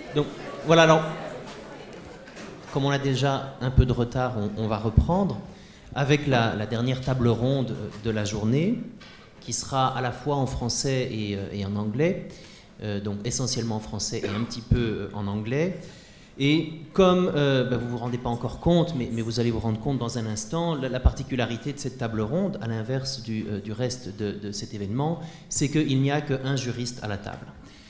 Donc voilà, alors, comme on a déjà un peu de retard, on va reprendre avec la dernière table ronde de la journée, qui sera à la fois en français et en anglais, donc essentiellement en français et un petit peu en anglais. Et comme vous ne vous rendez pas encore compte, mais vous allez vous rendre compte dans un instant, la particularité de cette table ronde, à l'inverse du reste de cet événement, c'est qu'il n'y a qu'un juriste à la table.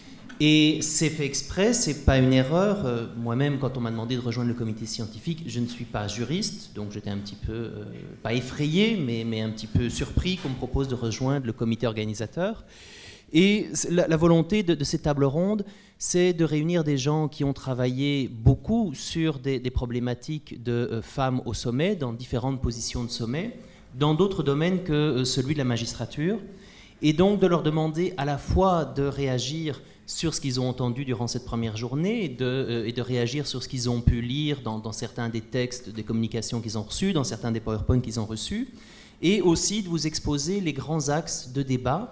Et c'est fait exprès, c'est pas une erreur. Moi-même, quand on m'a demandé de rejoindre le comité scientifique, je ne suis pas juriste, donc j'étais un petit peu, pas effrayé, mais un petit peu surpris qu'on me propose de rejoindre le comité organisateur. Et la volonté de cette table ronde, c'est de réunir des gens qui ont travaillé beaucoup sur des problématiques de femmes au sommet, dans différentes positions de sommet, dans d'autres domaines que celui de la magistrature, et donc de leur demander à la fois de réagir sur ce qu'ils ont entendu durant cette première journée et de réagir sur ce qu'ils ont pu lire dans certains des textes, des communications qu'ils ont reçus, dans certains des PowerPoint qu'ils ont reçus, et aussi de vous exposer les grands axes de débat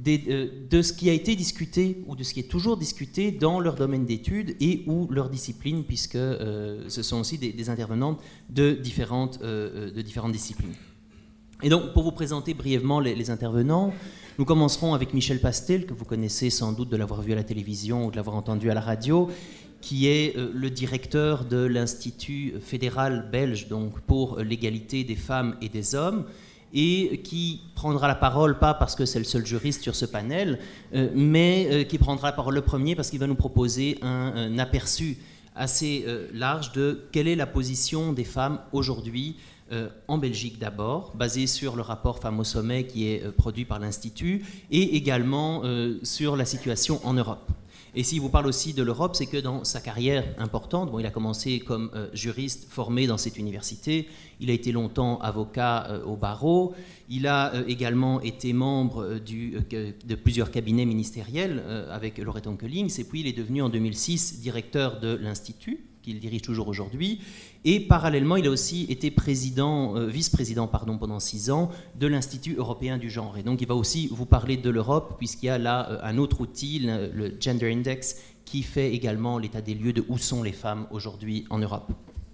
de ce qui a été discuté ou de ce qui est toujours discuté dans leur domaine d'études et ou leur discipline, puisque ce sont aussi des intervenantes de différentes disciplines. Et donc, pour vous présenter brièvement les intervenants, nous commencerons avec Michel Pastel, que vous connaissez sans doute de l'avoir vu à la télévision ou de l'avoir entendu à la radio, qui est le directeur de l'Institut fédéral belge donc, pour l'égalité des femmes et des hommes, et qui prendra la parole, pas parce que c'est le seul juriste sur ce panel, mais qui prendra la parole le premier parce qu'il va nous proposer un aperçu assez large de quelle est la position des femmes aujourd'hui en Belgique d'abord, basé sur le rapport Femmes au sommet qui est produit par l'Institut, et également sur la situation en Europe. Et s'il vous parle aussi de l'Europe, c'est que dans sa carrière importante, il a commencé comme juriste formé dans cette université, il a été longtemps avocat au barreau, il a également été membre de plusieurs cabinets ministériels avec Laurette Onkelings, et puis il est devenu en 2006 directeur de l'Institut, qu'il dirige toujours aujourd'hui, et parallèlement, il a aussi été vice-président pendant 6 ans de l'Institut européen du genre. Et donc, il va aussi vous parler de l'Europe, puisqu'il y a là un autre outil, le Gender Index, qui fait également l'état des lieux de où sont les femmes aujourd'hui en Europe.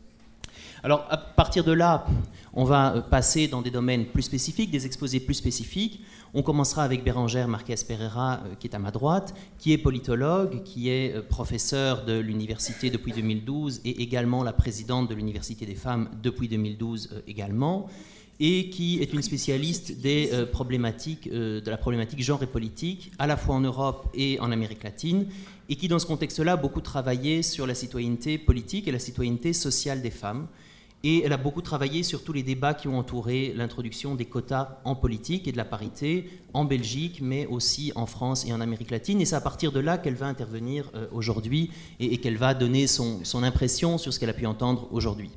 Alors, à partir de là, on va passer dans des domaines plus spécifiques, des exposés plus spécifiques. On commencera avec Bérangère Marquez-Pereira, qui est à ma droite, qui est politologue, qui est professeure de l'université depuis 2012 et également la présidente de l'Université des femmes depuis 2012 également, et qui est une spécialiste de la problématique genre et politique, à la fois en Europe et en Amérique latine, et qui, dans ce contexte-là, a beaucoup travaillé sur la citoyenneté politique et la citoyenneté sociale des femmes. Et elle a beaucoup travaillé sur tous les débats qui ont entouré l'introduction des quotas en politique et de la parité en Belgique, mais aussi en France et en Amérique latine. Et c'est à partir de là qu'elle va intervenir aujourd'hui et qu'elle va donner son impression sur ce qu'elle a pu entendre aujourd'hui.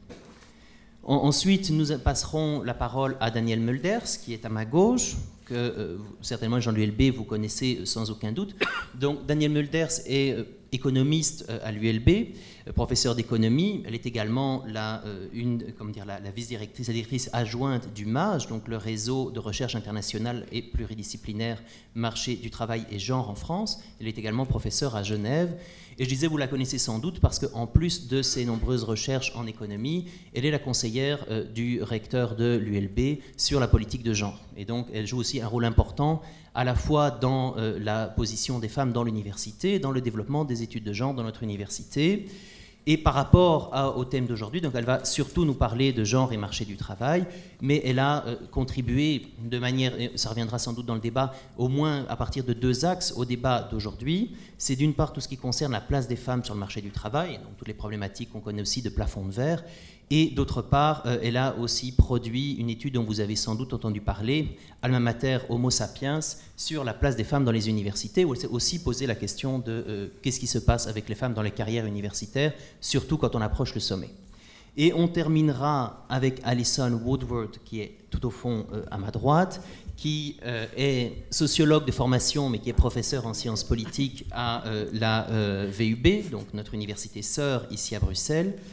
Ensuite, nous passerons la parole à Daniel Mulders, qui est à ma gauche, que certainement Jean l'ULB vous connaissez sans aucun doute. Donc Daniel Mulders est économiste à l'ULB, professeur d'économie. Elle est également la vice-directrice, la directrice adjointe du MAGE, donc le réseau de recherche internationale et pluridisciplinaire marché du travail et genre en France. Elle est également professeure à Genève. Et je disais, vous la connaissez sans doute parce qu'en plus de ses nombreuses recherches en économie, elle est la conseillère du recteur de l'ULB sur la politique de genre. Et donc, elle joue aussi un rôle important à la fois dans la position des femmes dans l'université, dans le développement des études de genre dans notre université. Et par rapport au thème d'aujourd'hui, donc elle va surtout nous parler de genre et marché du travail, mais elle a contribué de manière, et ça reviendra sans doute dans le débat, au moins à partir de 2 axes au débat d'aujourd'hui. C'est d'une part tout ce qui concerne la place des femmes sur le marché du travail, donc toutes les problématiques qu'on connaît aussi de plafond de verre, et d'autre part, elle a aussi produit une étude dont vous avez sans doute entendu parler, Alma Mater Homo Sapiens, sur la place des femmes dans les universités, où elle s'est aussi posé la question de qu'est-ce qui se passe avec les femmes dans les carrières universitaires, surtout quand on approche le sommet. Et on terminera avec Alison Woodward, qui est tout au fond à ma droite, qui est sociologue de formation, mais qui est professeur en sciences politiques à la VUB, donc notre université sœur ici à Bruxelles,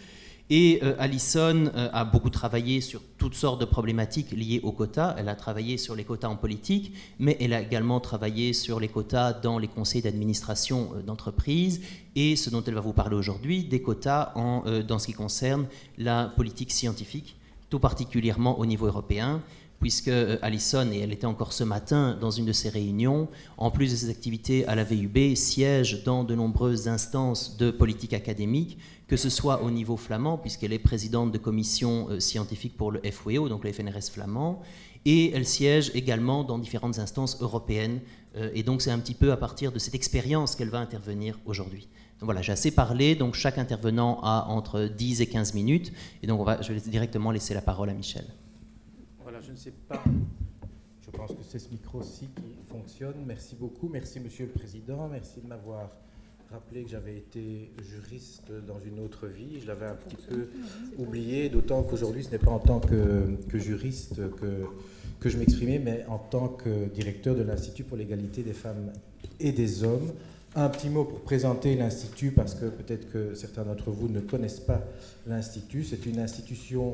Et Alison a beaucoup travaillé sur toutes sortes de problématiques liées aux quotas. Elle a travaillé sur les quotas en politique, mais elle a également travaillé sur les quotas dans les conseils d'administration d'entreprises et ce dont elle va vous parler aujourd'hui, des quotas dans ce qui concerne la politique scientifique, tout particulièrement au niveau européen, puisque Alison, et elle était encore ce matin dans une de ses réunions, en plus de ses activités à la VUB, siège dans de nombreuses instances de politique académique, que ce soit au niveau flamand, puisqu'elle est présidente de commission scientifique pour le FWO, donc le FNRS flamand, et elle siège également dans différentes instances européennes, et donc c'est un petit peu à partir de cette expérience qu'elle va intervenir aujourd'hui. Donc voilà, j'ai assez parlé, donc chaque intervenant a entre 10 et 15 minutes, et donc je vais directement laisser la parole à Michel. Voilà, je ne sais pas, je pense que c'est ce micro-ci qui fonctionne. Merci beaucoup, merci Monsieur le Président, merci de m'avoir rappelé que j'avais été juriste dans une autre vie. Je l'avais un petit peu oublié, d'autant qu'aujourd'hui ce n'est pas en tant que juriste que je m'exprimais, mais en tant que directeur de l'Institut pour l'égalité des femmes et des hommes. Un petit mot pour présenter l'Institut, parce que peut-être que certains d'entre vous ne connaissent pas l'Institut. C'est une institution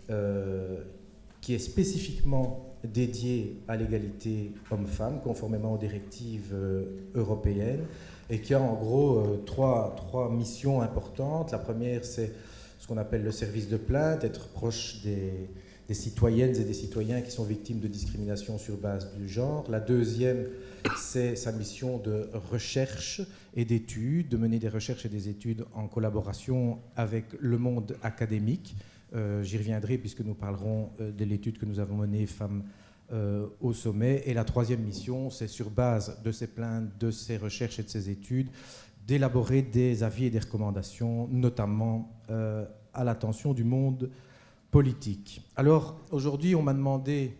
qui est spécifiquement dédiée à l'égalité homme-femme, conformément aux directives européennes, et qui a en gros trois missions importantes. La première, c'est ce qu'on appelle le service de plainte, être proche des citoyennes et des citoyens qui sont victimes de discrimination sur base du genre. La deuxième, c'est sa mission de recherche et d'études, de mener des recherches et des études en collaboration avec le monde académique. J'y reviendrai puisque nous parlerons de l'étude que nous avons menée Femmes au sommet. Et la troisième mission, c'est sur base de ces plaintes, de ces recherches et de ces études, d'élaborer des avis et des recommandations, notamment à l'attention du monde politique. Alors, aujourd'hui, on m'a demandé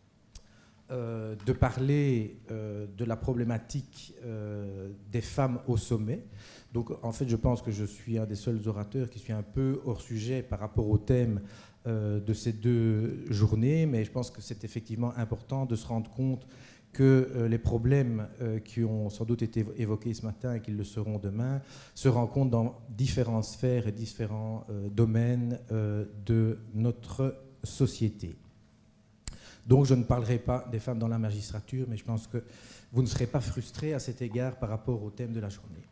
de parler de la problématique des femmes au sommet. Donc, en fait, je pense que je suis un des seuls orateurs qui suis un peu hors sujet par rapport au thème de ces deux journées, mais je pense que c'est effectivement important de se rendre compte que les problèmes qui ont sans doute été évoqués ce matin et qui le seront demain se rencontrent dans différentes sphères et différents domaines de notre société. Donc je ne parlerai pas des femmes dans la magistrature, mais je pense que vous ne serez pas frustrés à cet égard par rapport au thème de la journée.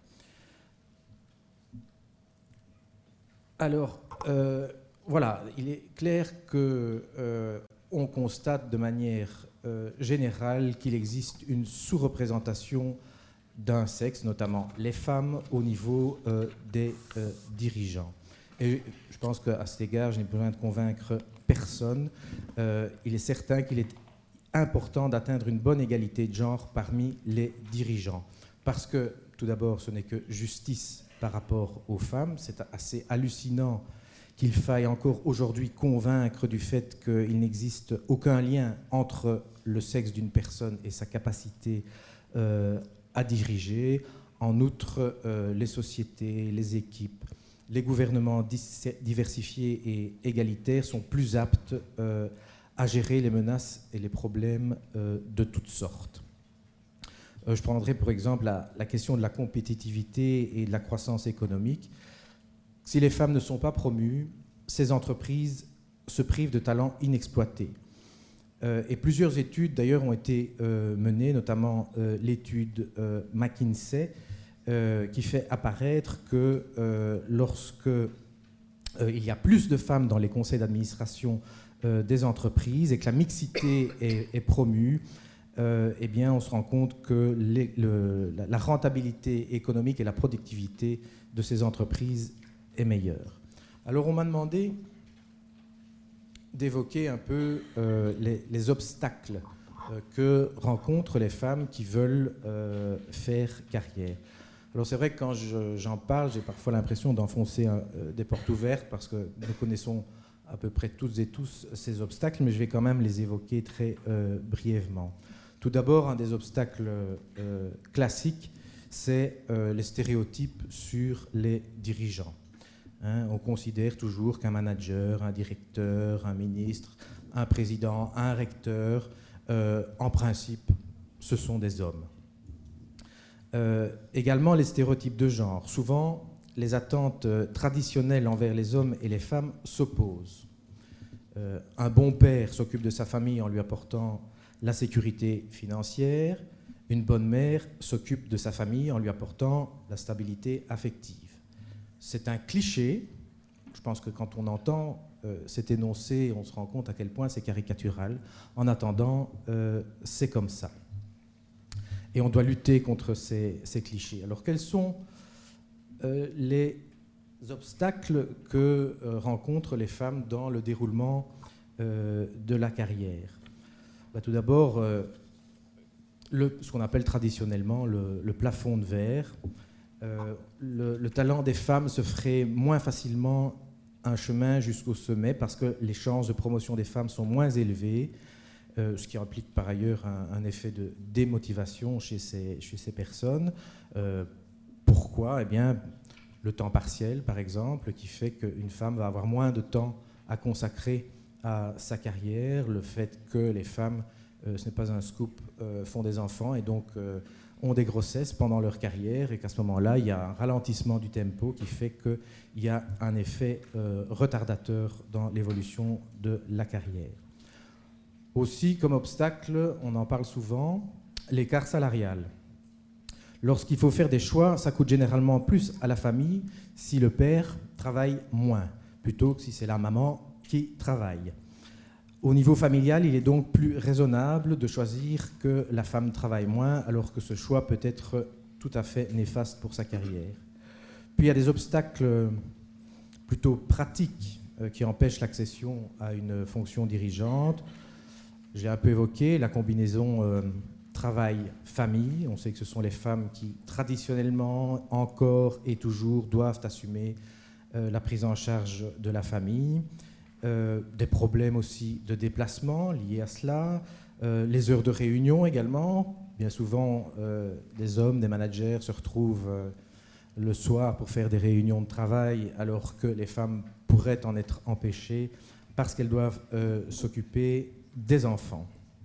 Alors, voilà, il est clair qu'on constate de manière générale qu'il existe une sous-représentation d'un sexe, notamment les femmes, au niveau des dirigeants. Et je pense qu'à cet égard, je n'ai besoin de convaincre personne. Il est certain qu'il est important d'atteindre une bonne égalité de genre parmi les dirigeants. Parce que, tout d'abord, ce n'est que justice par rapport aux femmes. C'est assez hallucinant qu'il faille encore aujourd'hui convaincre du fait qu'il n'existe aucun lien entre le sexe d'une personne et sa capacité à diriger. En outre, les sociétés, les équipes, les gouvernements diversifiés et égalitaires sont plus aptes à gérer les menaces et les problèmes de toutes sortes. Je prendrai pour exemple la question de la compétitivité et de la croissance économique. Si les femmes ne sont pas promues, ces entreprises se privent de talents inexploités. Et plusieurs études d'ailleurs ont été menées, notamment l'étude McKinsey, qui fait apparaître que lorsque il y a plus de femmes dans les conseils d'administration des entreprises et que la mixité est promue, eh bien, on se rend compte que la rentabilité économique et la productivité de ces entreprises est meilleure. Alors, on m'a demandé d'évoquer un peu les obstacles que rencontrent les femmes qui veulent faire carrière. Alors, c'est vrai que quand j'en parle, j'ai parfois l'impression d'enfoncer des portes ouvertes parce que nous connaissons à peu près toutes et tous ces obstacles, mais je vais quand même les évoquer très brièvement. Tout d'abord, un des obstacles classiques, c'est les stéréotypes sur les dirigeants. On considère toujours qu'un manager, un directeur, un ministre, un président, un recteur, en principe, ce sont des hommes. Également, les stéréotypes de genre. Souvent, les attentes traditionnelles envers les hommes et les femmes s'opposent. Un bon père s'occupe de sa famille en lui apportant la sécurité financière. Une bonne mère s'occupe de sa famille en lui apportant la stabilité affective. C'est un cliché. Je pense que quand on entend cet énoncé, on se rend compte à quel point c'est caricatural. En attendant, c'est comme ça. Et on doit lutter contre ces clichés. Alors, quels sont les obstacles que rencontrent les femmes dans le déroulement de la carrière? Tout d'abord, ce qu'on appelle traditionnellement le plafond de verre. Le talent des femmes se ferait moins facilement un chemin jusqu'au sommet parce que les chances de promotion des femmes sont moins élevées, ce qui implique par ailleurs un effet de démotivation chez ces personnes. Pourquoi ? Eh bien, le temps partiel, par exemple, qui fait qu'une femme va avoir moins de temps à consacrer à sa carrière, le fait que les femmes, ce n'est pas un scoop, font des enfants et donc ont des grossesses pendant leur carrière et qu'à ce moment-là, il y a un ralentissement du tempo qui fait qu'il y a un effet retardateur dans l'évolution de la carrière. Aussi, comme obstacle, on en parle souvent, l'écart salarial. Lorsqu'il faut faire des choix, ça coûte généralement plus à la famille si le père travaille moins, plutôt que si c'est la maman qui travaille. Au niveau familial, il est donc plus raisonnable de choisir que la femme travaille moins, alors que ce choix peut être tout à fait néfaste pour sa carrière. Puis il y a des obstacles plutôt pratiques qui empêchent l'accession à une fonction dirigeante. J'ai un peu évoqué la combinaison travail-famille. On sait que ce sont les femmes qui, traditionnellement, encore et toujours, doivent assumer la prise en charge de la famille. Des problèmes aussi de déplacement liés à cela, les heures de réunion également. Bien souvent, des hommes, des managers se retrouvent le soir pour faire des réunions de travail alors que les femmes pourraient en être empêchées parce qu'elles doivent s'occuper des enfants.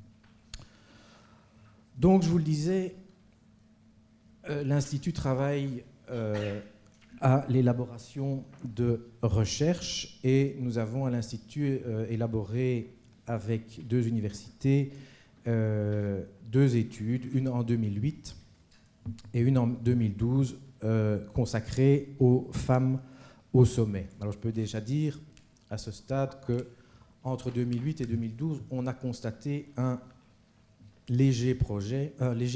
Donc, je vous le disais, l'Institut travaille à l'élaboration de recherches et nous avons à l'Institut élaboré avec 2 universités 2 études, une en 2008 et une en 2012 consacrées aux femmes au sommet. Alors je peux déjà dire à ce stade qu'entre 2008 et 2012, on a constaté un léger progrès,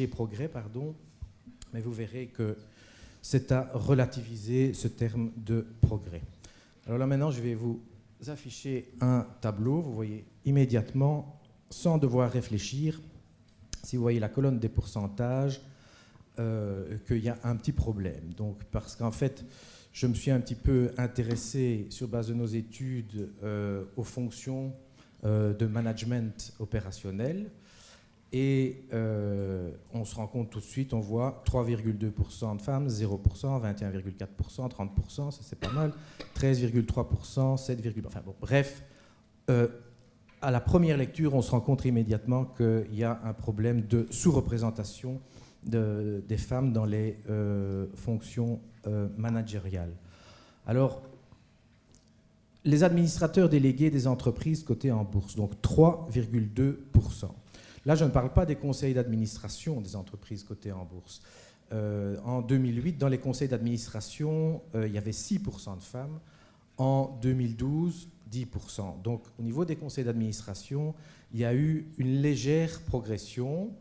mais vous verrez que c'est à relativiser ce terme de progrès. Alors là maintenant, je vais vous afficher un tableau. Vous voyez immédiatement, sans devoir réfléchir, si vous voyez la colonne des pourcentages, qu'il y a un petit problème. Donc, parce qu'en fait, je me suis un petit peu intéressé, sur base de nos études, aux fonctions de management opérationnel. Et on se rend compte tout de suite, on voit 3,2% de femmes, 0%, 21,4%, 30%, ça c'est pas mal, 13,3%, 7,2%, enfin bon, bref, à la première lecture, on se rend compte immédiatement qu'il y a un problème de sous-représentation des femmes dans les fonctions managériales. Alors, les administrateurs délégués des entreprises cotées en bourse, donc 3,2%. Là, je ne parle pas des conseils d'administration des entreprises cotées en bourse. En 2008, dans les conseils d'administration, il y avait 6% de femmes. En 2012, 10%. Donc, au niveau des conseils d'administration, il y a eu une légère progression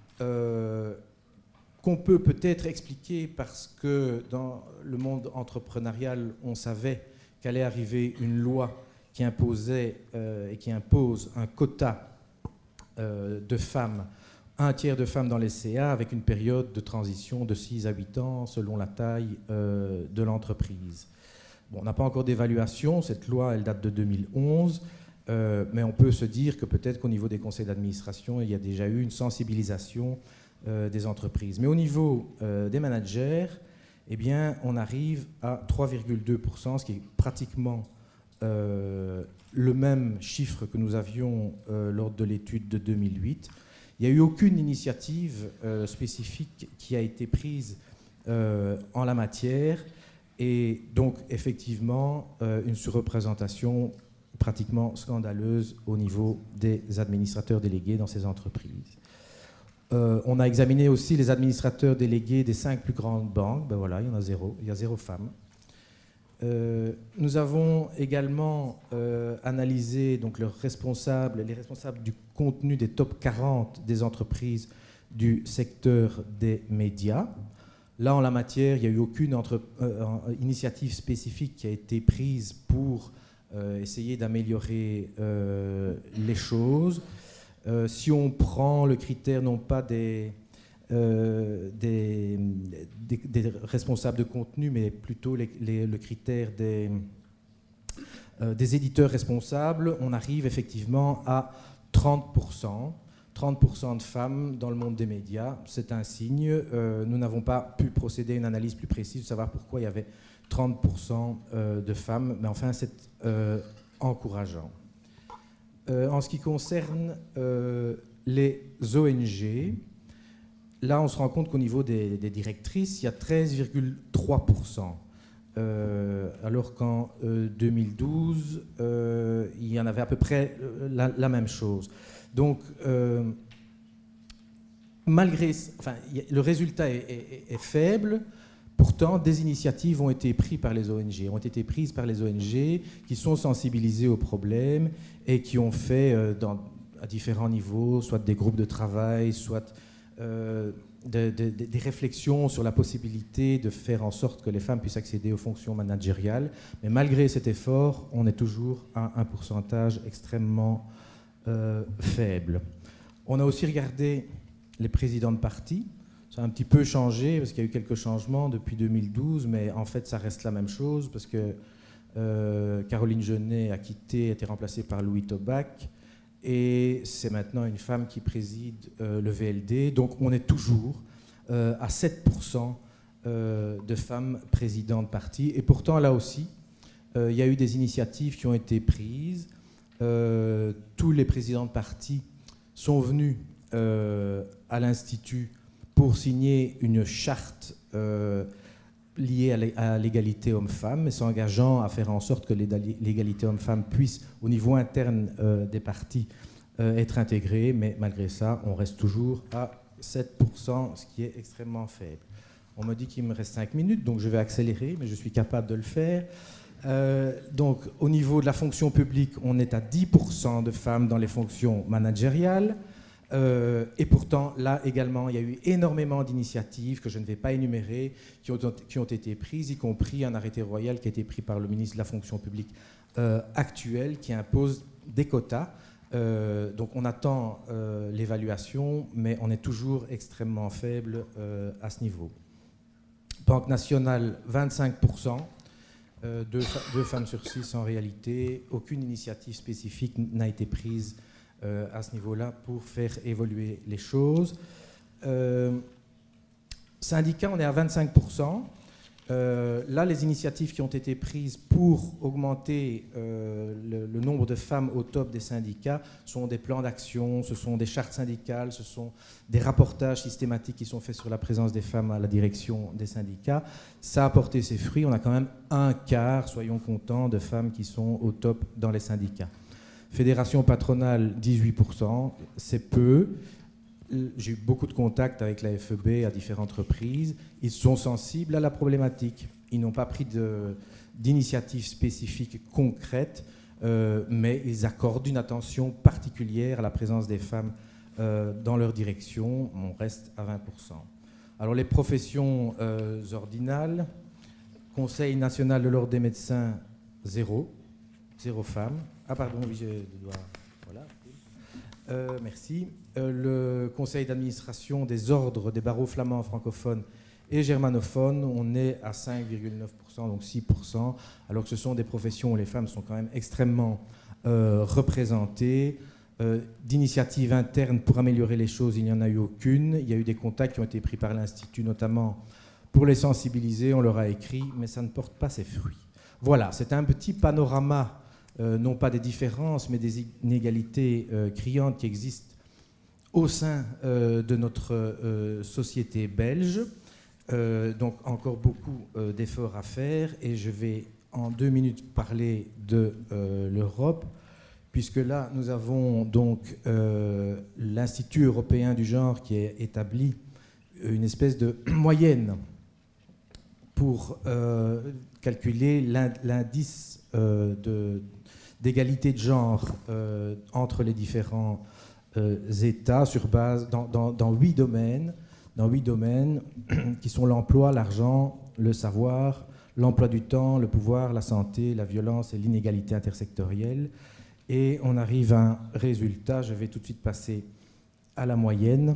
qu'on peut peut-être expliquer parce que dans le monde entrepreneurial, on savait qu'allait arriver une loi qui imposait et qui impose un quota de femmes, 1/3 de femmes dans les CA, avec une période de transition de 6 à 8 ans selon la taille de l'entreprise. Bon, on n'a pas encore d'évaluation, cette loi elle date de 2011, mais on peut se dire que peut-être qu'au niveau des conseils d'administration, il y a déjà eu une sensibilisation des entreprises. Mais au niveau des managers, eh bien, on arrive à 3,2%, ce qui est pratiquement le même chiffre que nous avions lors de l'étude de 2008. Il n'y a eu aucune initiative spécifique qui a été prise en la matière. Et donc, effectivement, une surreprésentation pratiquement scandaleuse au niveau des administrateurs délégués dans ces entreprises. On a examiné aussi les administrateurs délégués des 5 plus grandes banques. Ben voilà, il y en a 0. Il y a 0 femmes. Nous avons également analysé donc, les responsables du contenu des top 40 des entreprises du secteur des médias. Là, en la matière, il n'y a eu aucune initiative spécifique qui a été prise pour essayer d'améliorer les choses. Si on prend le critère non pas des responsables de contenu, mais plutôt le critère des éditeurs responsables, on arrive effectivement à 30%. 30% de femmes dans le monde des médias, c'est un signe. Nous n'avons pas pu procéder à une analyse plus précise de savoir pourquoi il y avait 30% de femmes, mais enfin c'est encourageant. En ce qui concerne les ONG, là on se rend compte qu'au niveau des directrices, il y a 13,3%. Alors qu'en 2012, il y en avait à peu près la même chose. Donc, le résultat est faible. Pourtant, des initiatives ont été prises par les ONG, qui sont sensibilisées au problème et qui ont fait à différents niveaux, soit des groupes de travail, soit des réflexions sur la possibilité de faire en sorte que les femmes puissent accéder aux fonctions managériales. Mais malgré cet effort, on est toujours à un pourcentage extrêmement faible. On a aussi regardé les présidents de partis. Ça a un petit peu changé parce qu'il y a eu quelques changements depuis 2012, mais en fait ça reste la même chose parce que Caroline Genet a été remplacée par Louis Tobac et c'est maintenant une femme qui préside le VLD. Donc on est toujours à 7% de femmes présidents de partis. Et pourtant là aussi, il y a eu des initiatives qui ont été prises. Tous les présidents de partis sont venus à l'Institut pour signer une charte liée à l'égalité homme-femme, s'engageant à faire en sorte que l'égalité homme-femme puisse, au niveau interne des partis, être intégrée. Mais malgré ça, on reste toujours à 7%, ce qui est extrêmement faible. On me dit qu'il me reste 5 minutes, donc je vais accélérer, mais je suis capable de le faire. Donc, au niveau de la fonction publique, on est à 10% de femmes dans les fonctions managériales. Et pourtant, là également, il y a eu énormément d'initiatives que je ne vais pas énumérer, qui ont été prises, y compris un arrêté royal qui a été pris par le ministre de la fonction publique actuel, qui impose des quotas. Donc on attend l'évaluation, mais on est toujours extrêmement faible à ce niveau. Banque nationale, 25%. 2 femmes sur 6 en réalité. Aucune initiative spécifique n'a été prise à ce niveau-là pour faire évoluer les choses. Syndicats, on est à 25%. Là, les initiatives qui ont été prises pour augmenter le nombre de femmes au top des syndicats sont des plans d'action, ce sont des chartes syndicales, ce sont des rapportages systématiques qui sont faits sur la présence des femmes à la direction des syndicats. Ça a porté ses fruits. On a quand même un quart, soyons contents, de femmes qui sont au top dans les syndicats. Fédération patronale, 18%, c'est peu. J'ai eu beaucoup de contacts avec la FEB à différentes reprises. Ils sont sensibles à la problématique. Ils n'ont pas pris d'initiatives spécifiques concrètes, mais ils accordent une attention particulière à la présence des femmes dans leur direction. On reste à 20%. Alors les professions ordinales, Conseil national de l'ordre des médecins, 0 femmes. Ah pardon, oui, je dois... Voilà. Merci. Le conseil d'administration des ordres des barreaux flamands francophones et germanophones, on est à 5,9%, donc 6%, alors que ce sont des professions où les femmes sont quand même extrêmement représentées. D'initiatives internes pour améliorer les choses, il n'y en a eu aucune. Il y a eu des contacts qui ont été pris par l'Institut, notamment pour les sensibiliser. On leur a écrit, mais ça ne porte pas ses fruits. Voilà, c'est un petit panorama, non pas des différences, mais des inégalités criantes qui existent au sein de notre société belge. Donc encore beaucoup d'efforts à faire, et je vais en 2 minutes parler de l'Europe, puisque là nous avons donc l'Institut européen du genre qui a établi une espèce de moyenne pour calculer l'indice d'égalité de genre entre les différents États sur base dans 8 domaines. Dans 8 domaines qui sont l'emploi, l'argent, le savoir, l'emploi du temps, le pouvoir, la santé, la violence et l'inégalité intersectorielle. Et on arrive à un résultat. Je vais tout de suite passer à la moyenne.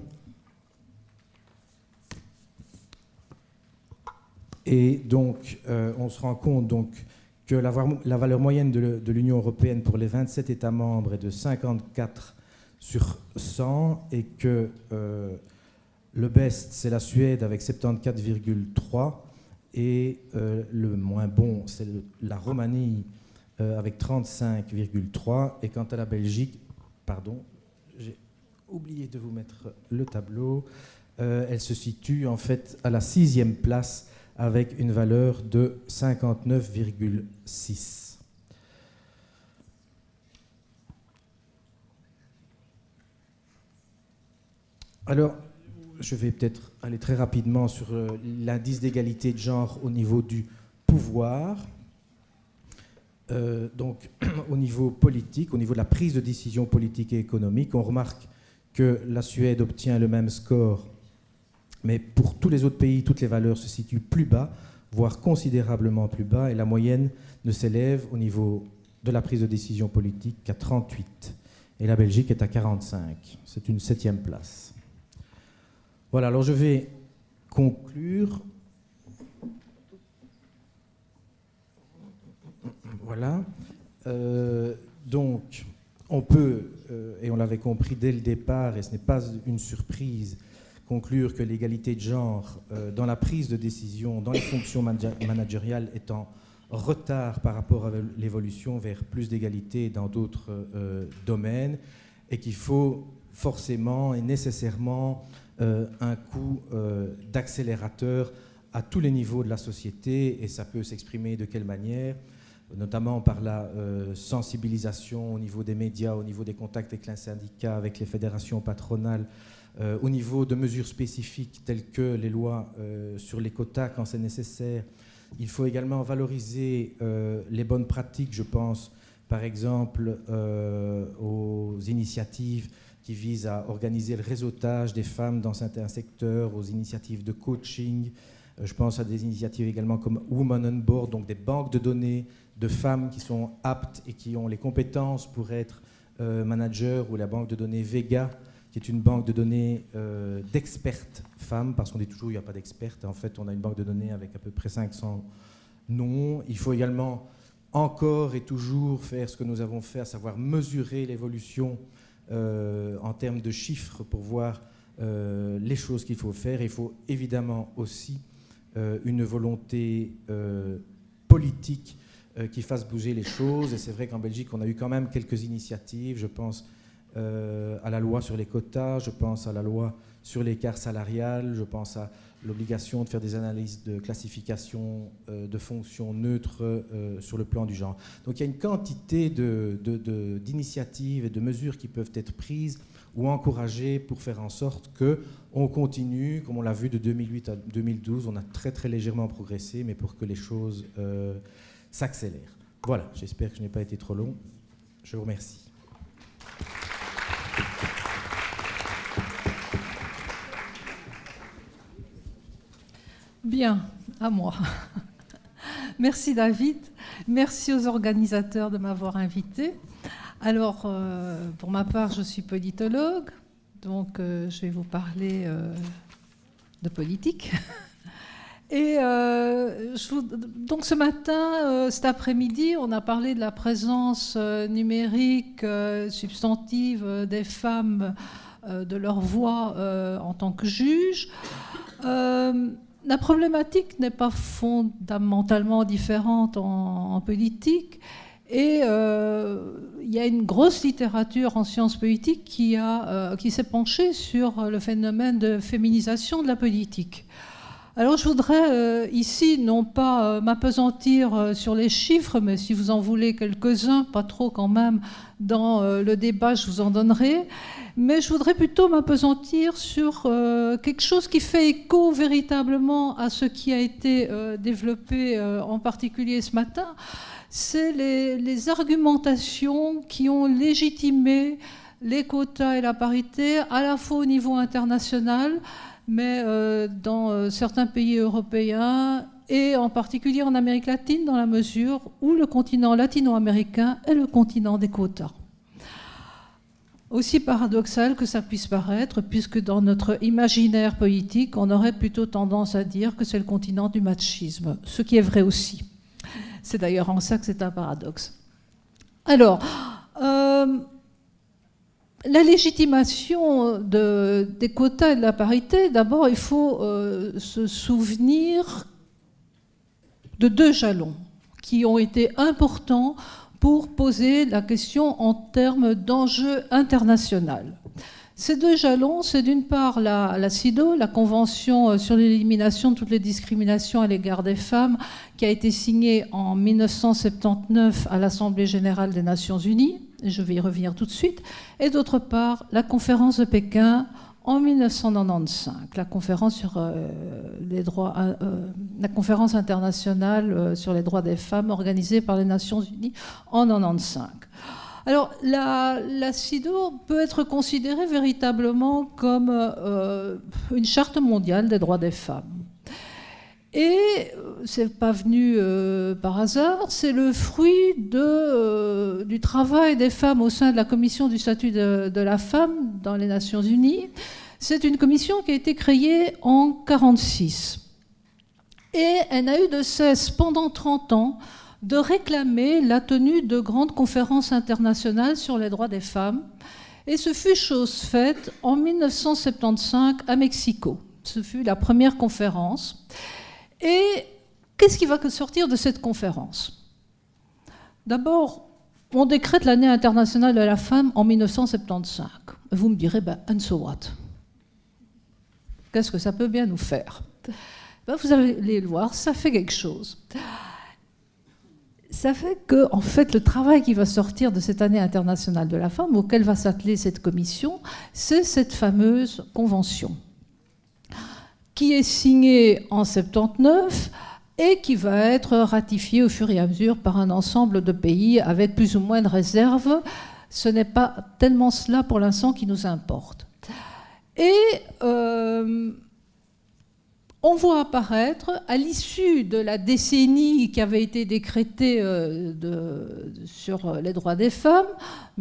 Et donc, on se rend compte donc, que la valeur moyenne de l'Union européenne pour les 27 États membres est de 54 sur 100 et que le best, c'est la Suède avec 74,3 et le moins bon, c'est la Roumanie avec 35,3. Et quant à la Belgique, pardon, j'ai oublié de vous mettre le tableau, elle se situe en fait à la 6e place avec une valeur de 59,6. Alors, je vais peut-être aller très rapidement sur l'indice d'égalité de genre au niveau du pouvoir. Donc, au niveau politique, au niveau de la prise de décision politique et économique, on remarque que la Suède obtient le même score, mais pour tous les autres pays, toutes les valeurs se situent plus bas, voire considérablement plus bas, et la moyenne ne s'élève au niveau de la prise de décision politique qu'à 38. Et la Belgique est à 45. C'est une 7e place. Voilà, alors je vais conclure. Voilà. Donc, on peut, et on l'avait compris dès le départ, et ce n'est pas une surprise, conclure que l'égalité de genre dans la prise de décision, dans les fonctions managériales est en retard par rapport à l'évolution vers plus d'égalité dans d'autres domaines, et qu'il faut forcément et nécessairement un coup d'accélérateur à tous les niveaux de la société, et ça peut s'exprimer de quelle manière, notamment par la sensibilisation au niveau des médias, au niveau des contacts avec les syndicats, avec les fédérations patronales, au niveau de mesures spécifiques telles que les lois sur les quotas quand c'est nécessaire. Il faut également valoriser les bonnes pratiques, je pense par exemple aux initiatives qui visent à organiser le réseautage des femmes dans certains secteurs, aux initiatives de coaching. Je pense à des initiatives également comme Women on Board, donc des banques de données de femmes qui sont aptes et qui ont les compétences pour être managers, ou la banque de données Vega, qui est une banque de données d'expertes femmes, parce qu'on dit toujours qu'il n'y a pas d'expertes. En fait, on a une banque de données avec à peu près 500 noms. Il faut également encore et toujours faire ce que nous avons fait, à savoir mesurer l'évolution en termes de chiffres pour voir les choses qu'il faut faire. Il faut évidemment aussi une volonté politique qui fasse bouger les choses. Et c'est vrai qu'en Belgique, on a eu quand même quelques initiatives. Je pense à la loi sur les quotas, je pense à la loi sur l'écart salarial, je pense à l'obligation de faire des analyses de classification de fonctions neutres sur le plan du genre. Donc il y a une quantité d'initiatives et de mesures qui peuvent être prises ou encouragées pour faire en sorte qu'on continue, comme on l'a vu de 2008 à 2012, on a très très légèrement progressé, mais pour que les choses s'accélèrent. Voilà, j'espère que je n'ai pas été trop long. Je vous remercie. Bien, à moi. Merci David, merci aux organisateurs de m'avoir invité. Alors, pour ma part, je suis politologue, donc je vais vous parler de politique. Et donc ce matin, cet après-midi, on a parlé de la présence numérique substantive des femmes, de leur voix en tant que juges. La problématique n'est pas fondamentalement différente en politique, et il y a une grosse littérature en sciences politiques qui s'est penchée sur le phénomène de féminisation de la politique. Alors je voudrais ici non pas m'appesantir sur les chiffres, mais si vous en voulez quelques-uns, pas trop quand même, dans le débat je vous en donnerai, mais je voudrais plutôt m'appesantir sur quelque chose qui fait écho véritablement à ce qui a été développé en particulier ce matin, c'est les argumentations qui ont légitimé les quotas et la parité à la fois au niveau international, mais dans certains pays européens et en particulier en Amérique latine, dans la mesure où le continent latino-américain est le continent des quotas. Aussi paradoxal que ça puisse paraître, puisque dans notre imaginaire politique, on aurait plutôt tendance à dire que c'est le continent du machisme, ce qui est vrai aussi. C'est d'ailleurs en ça que c'est un paradoxe. Alors, la légitimation des quotas et de la parité, d'abord, il faut se souvenir de deux jalons qui ont été importants pour poser la question en termes d'enjeu international. Ces deux jalons, c'est d'une part la CIDO, la Convention sur l'élimination de toutes les discriminations à l'égard des femmes, qui a été signée en 1979 à l'Assemblée générale des Nations unies, et je vais y revenir tout de suite, et d'autre part la conférence de Pékin en 1995, la conférence sur les droits, la conférence internationale sur les droits des femmes organisée par les Nations unies en 1995. Alors, la CIDO peut être considérée véritablement comme une charte mondiale des droits des femmes. Et c'est pas venu par hasard, c'est le fruit du travail des femmes au sein de la commission du statut de la femme dans les Nations unies. C'est une commission qui a été créée en 1946. Et elle n'a eu de cesse pendant 30 ans de réclamer la tenue de grandes conférences internationales sur les droits des femmes. Et ce fut chose faite en 1975 à Mexico. Ce fut la première conférence. Et qu'est-ce qui va sortir de cette conférence? D'abord, on décrète l'année internationale de la femme en 1975. Vous me direz, and so what? Qu'est-ce que ça peut bien nous faire? Vous allez le voir, ça fait quelque chose. Ça fait que, en fait, le travail qui va sortir de cette année internationale de la femme, auquel va s'atteler cette commission, c'est cette fameuse convention, qui est signée en 1979 et qui va être ratifiée au fur et à mesure par un ensemble de pays avec plus ou moins de réserves. Ce n'est pas tellement cela pour l'instant qui nous importe. Et on voit apparaître, à l'issue de la décennie qui avait été décrétée sur les droits des femmes,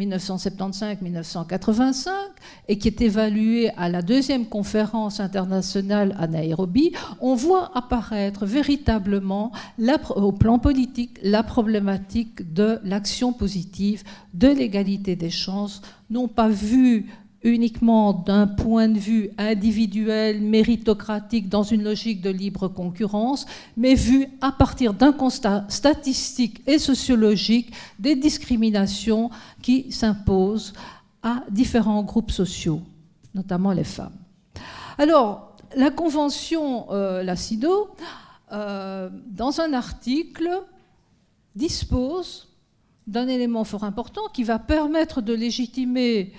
1975-1985, et qui est évaluée à la deuxième conférence internationale à Nairobi, on voit apparaître véritablement, au plan politique, la problématique de l'action positive, de l'égalité des chances, non pas vue uniquement d'un point de vue individuel, méritocratique, dans une logique de libre concurrence, mais vu à partir d'un constat statistique et sociologique des discriminations qui s'imposent à différents groupes sociaux, notamment les femmes. Alors, la Convention, la CIDO, dans un article, dispose d'un élément fort important qui va permettre de légitimer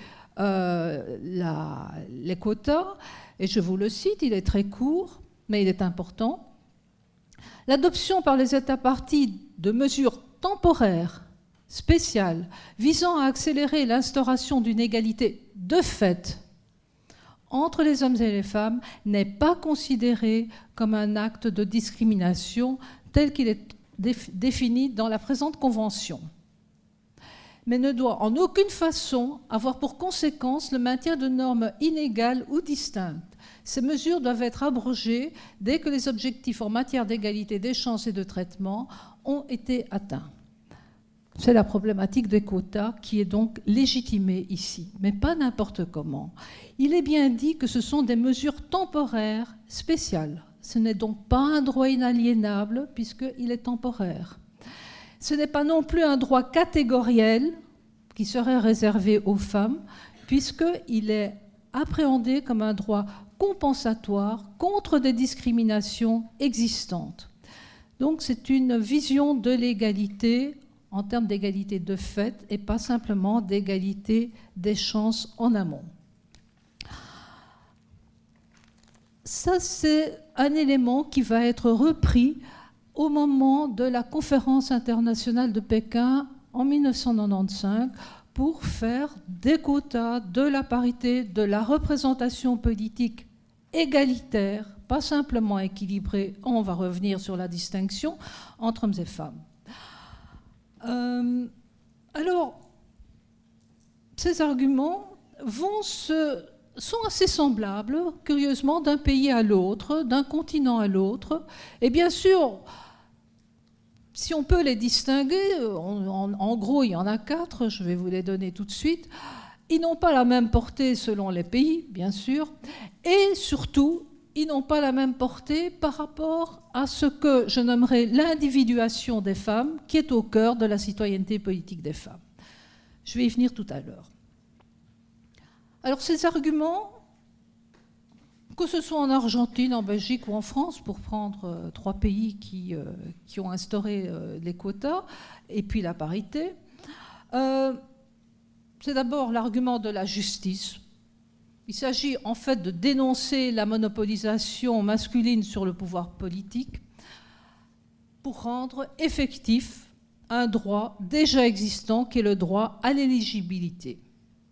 les quotas, et je vous le cite, il est très court, mais il est important. L'adoption par les États parties de mesures temporaires, spéciales, visant à accélérer l'instauration d'une égalité de fait entre les hommes et les femmes n'est pas considérée comme un acte de discrimination tel qu'il est défini dans la présente convention, mais ne doit en aucune façon avoir pour conséquence le maintien de normes inégales ou distinctes. Ces mesures doivent être abrogées dès que les objectifs en matière d'égalité des chances et de traitement ont été atteints. C'est la problématique des quotas qui est donc légitimée ici, mais pas n'importe comment. Il est bien dit que ce sont des mesures temporaires spéciales. Ce n'est donc pas un droit inaliénable puisqu'il est temporaire. Ce n'est pas non plus un droit catégoriel qui serait réservé aux femmes, puisqu'il est appréhendé comme un droit compensatoire contre des discriminations existantes. Donc c'est une vision de l'égalité en termes d'égalité de fait et pas simplement d'égalité des chances en amont. Ça, c'est un élément qui va être repris au moment de la conférence internationale de Pékin en 1995 pour faire des quotas, de la parité, de la représentation politique égalitaire, pas simplement équilibrée, on va revenir sur la distinction entre hommes et femmes. Alors, ces arguments sont assez semblables, curieusement, d'un pays à l'autre, d'un continent à l'autre. Et bien sûr, si on peut les distinguer, en gros, il y en a 4, je vais vous les donner tout de suite. Ils n'ont pas la même portée selon les pays, bien sûr, et surtout, ils n'ont pas la même portée par rapport à ce que je nommerais l'individuation des femmes, qui est au cœur de la citoyenneté politique des femmes. Je vais y venir tout à l'heure. Alors ces arguments, que ce soit en Argentine, en Belgique ou en France, pour prendre 3 pays qui ont instauré les quotas, et puis la parité, c'est d'abord l'argument de la justice. Il s'agit en fait de dénoncer la monopolisation masculine sur le pouvoir politique pour rendre effectif un droit déjà existant qui est le droit à l'éligibilité.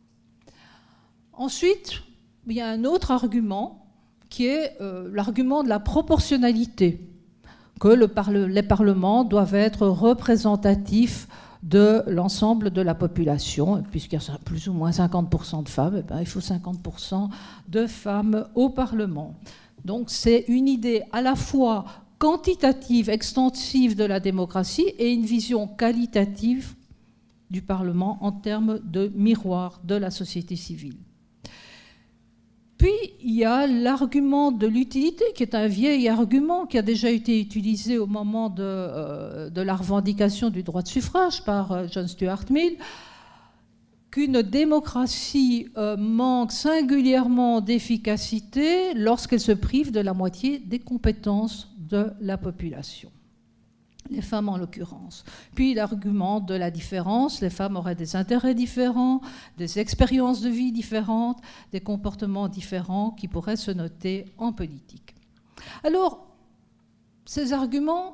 Ensuite, il y a un autre argument qui est l'argument de la proportionnalité, que les parlements doivent être représentatifs de l'ensemble de la population. Puisqu'il y a plus ou moins 50% de femmes, il faut 50% de femmes au Parlement. Donc c'est une idée à la fois quantitative, extensive de la démocratie et une vision qualitative du Parlement en termes de miroir de la société civile. Puis, il y a l'argument de l'utilité, qui est un vieil argument qui a déjà été utilisé au moment de la revendication du droit de suffrage par John Stuart Mill, qu'une démocratie manque singulièrement d'efficacité lorsqu'elle se prive de la moitié des compétences de la population. Les femmes en l'occurrence. Puis l'argument de la différence, les femmes auraient des intérêts différents, des expériences de vie différentes, des comportements différents qui pourraient se noter en politique. Alors, ces arguments,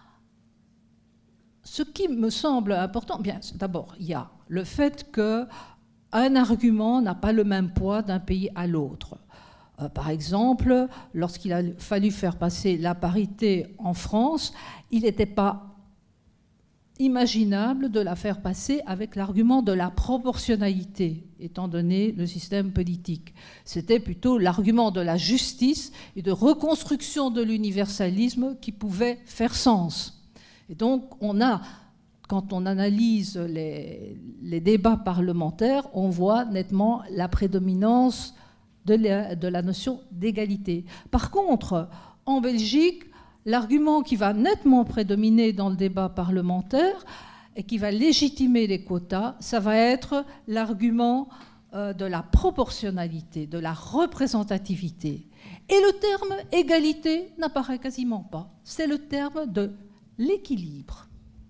ce qui me semble important, bien d'abord, il y a le fait qu'un argument n'a pas le même poids d'un pays à l'autre. Par exemple, lorsqu'il a fallu faire passer la parité en France, il n'était pas imaginable de la faire passer avec l'argument de la proportionnalité, étant donné le système politique. C'était plutôt l'argument de la justice et de reconstruction de l'universalisme qui pouvait faire sens. Et donc, quand on analyse les débats parlementaires, on voit nettement la prédominance de la notion d'égalité. Par contre, en Belgique, l'argument qui va nettement prédominer dans le débat parlementaire et qui va légitimer les quotas, ça va être l'argument de la proportionnalité, de la représentativité. Et le terme égalité n'apparaît quasiment pas. C'est le terme de l'équilibre.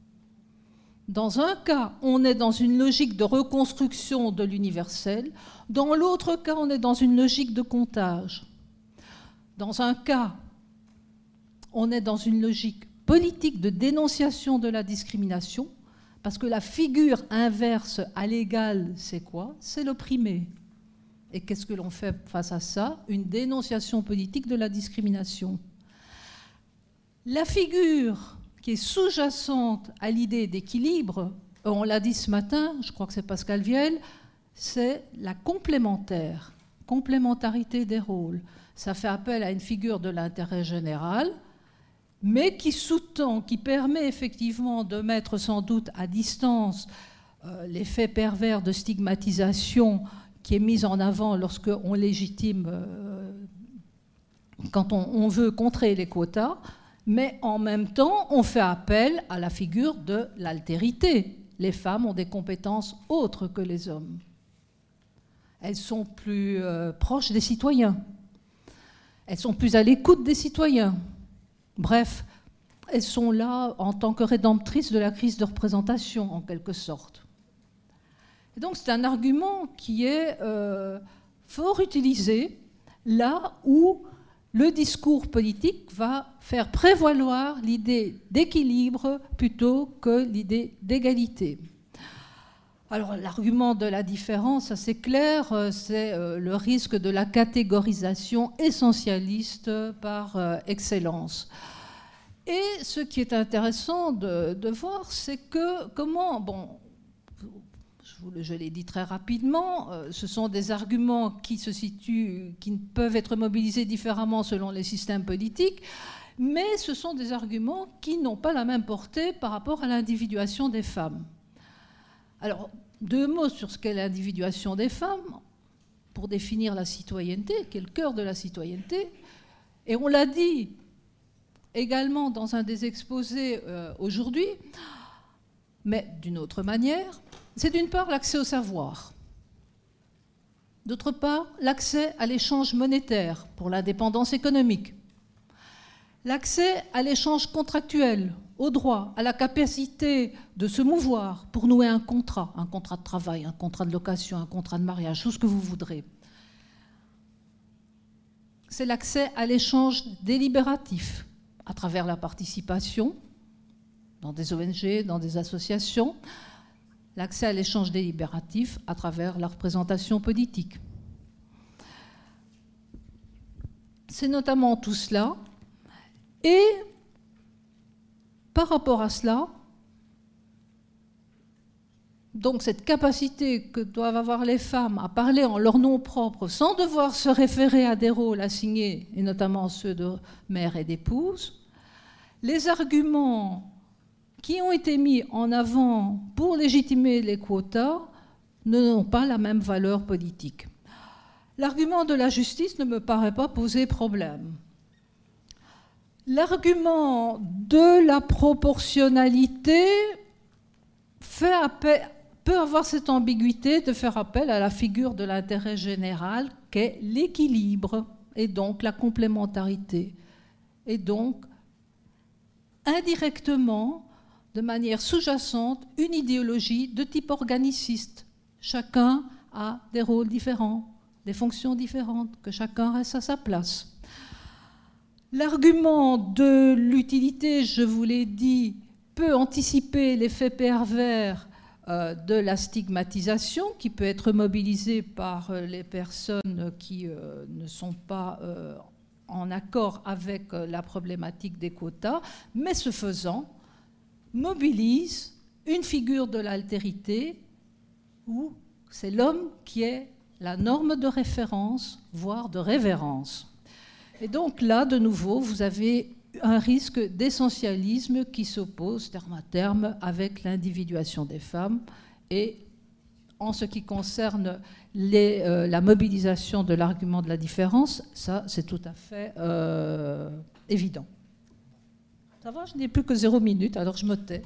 Dans un cas, on est dans une logique de reconstruction de l'universel. Dans l'autre cas, on est dans une logique de comptage. Dans un cas, on est dans une logique politique de dénonciation de la discrimination, parce que la figure inverse à l'égal, c'est quoi? C'est l'opprimé. Et qu'est-ce que l'on fait face à ça? Une dénonciation politique de la discrimination. La figure qui est sous-jacente à l'idée d'équilibre, on l'a dit ce matin, je crois que c'est Pascal Vielle, c'est la complémentarité des rôles. Ça fait appel à une figure de l'intérêt général, mais qui sous-tend, qui permet effectivement de mettre sans doute à distance l'effet pervers de stigmatisation qui est mis en avant lorsqu'on légitime, quand on veut contrer les quotas, mais en même temps, on fait appel à la figure de l'altérité. Les femmes ont des compétences autres que les hommes. Elles sont plus proches des citoyens. elles sont plus à l'écoute des citoyens. Bref, elles sont là en tant que rédemptrices de la crise de représentation, en quelque sorte. Et donc c'est un argument qui est fort utilisé là où le discours politique va faire prévaloir l'idée d'équilibre plutôt que l'idée d'égalité. Alors l'argument de la différence, c'est clair, c'est le risque de la catégorisation essentialiste par excellence. Et ce qui est intéressant de voir, c'est que comment, bon, je l'ai dit très rapidement, ce sont des arguments qui se situent, qui peuvent être mobilisés différemment selon les systèmes politiques, mais ce sont des arguments qui n'ont pas la même portée par rapport à l'individuation des femmes. Alors, 2 mots sur ce qu'est l'individuation des femmes, pour définir la citoyenneté, qui est le cœur de la citoyenneté. Et on l'a dit également dans un des exposés aujourd'hui, mais d'une autre manière. C'est d'une part l'accès au savoir, d'autre part l'accès à l'échange monétaire pour l'indépendance économique, l'accès à l'échange contractuel, au droit, à la capacité de se mouvoir pour nouer un contrat de travail, un contrat de location, un contrat de mariage, tout ce que vous voudrez. C'est l'accès à l'échange délibératif à travers la participation dans des ONG, dans des associations, l'accès à l'échange délibératif à travers la représentation politique. C'est notamment tout cela. Et par rapport à cela, donc cette capacité que doivent avoir les femmes à parler en leur nom propre sans devoir se référer à des rôles assignés, et notamment ceux de mère et d'épouse, les arguments qui ont été mis en avant pour légitimer les quotas n'ont pas la même valeur politique. L'argument de la justice ne me paraît pas poser problème. L'argument de la proportionnalité peut avoir cette ambiguïté de faire appel à la figure de l'intérêt général qu'est l'équilibre et donc la complémentarité. Et donc, indirectement, de manière sous-jacente, une idéologie de type organiciste. Chacun a des rôles différents, des fonctions différentes, que chacun reste à sa place. L'argument de l'utilité, je vous l'ai dit, peut anticiper l'effet pervers de la stigmatisation qui peut être mobilisée par les personnes qui ne sont pas en accord avec la problématique des quotas, mais ce faisant, mobilise une figure de l'altérité où c'est l'homme qui est la norme de référence, voire de révérence. Et donc là, de nouveau, vous avez un risque d'essentialisme qui s'oppose terme à terme avec l'individuation des femmes. Et en ce qui concerne la mobilisation de l'argument de la différence, ça, c'est tout à fait évident. Ça va, je n'ai plus que 0 minute, alors je me tais.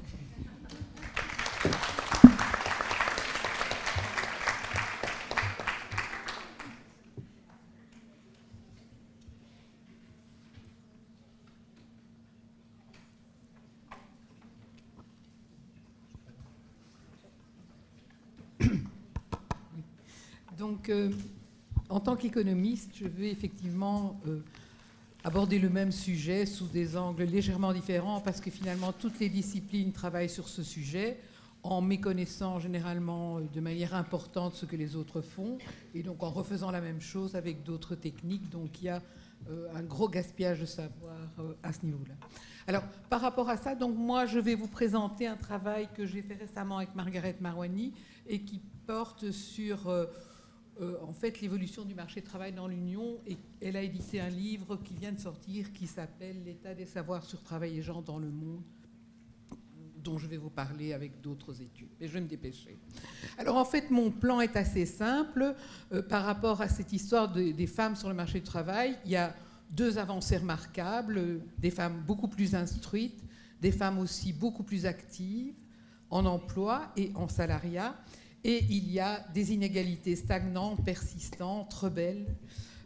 Donc, en tant qu'économiste, je vais effectivement aborder le même sujet sous des angles légèrement différents parce que finalement, toutes les disciplines travaillent sur ce sujet en méconnaissant généralement de manière importante ce que les autres font et donc en refaisant la même chose avec d'autres techniques. Donc, il y a un gros gaspillage de savoir à ce niveau-là. Alors, par rapport à ça, donc moi, je vais vous présenter un travail que j'ai fait récemment avec Margaret Marouani et qui porte sur en fait l'évolution du marché du travail dans l'Union, et elle a édité un livre qui vient de sortir qui s'appelle « L'état des savoirs sur travail et genre dans le monde », dont je vais vous parler avec d'autres études. Mais je vais me dépêcher. Alors en fait, mon plan est assez simple. Par rapport à cette histoire des femmes sur le marché du travail, il y a 2 avancées remarquables, des femmes beaucoup plus instruites, des femmes aussi beaucoup plus actives en emploi et en salariat. Et il y a des inégalités stagnantes, persistantes, rebelles,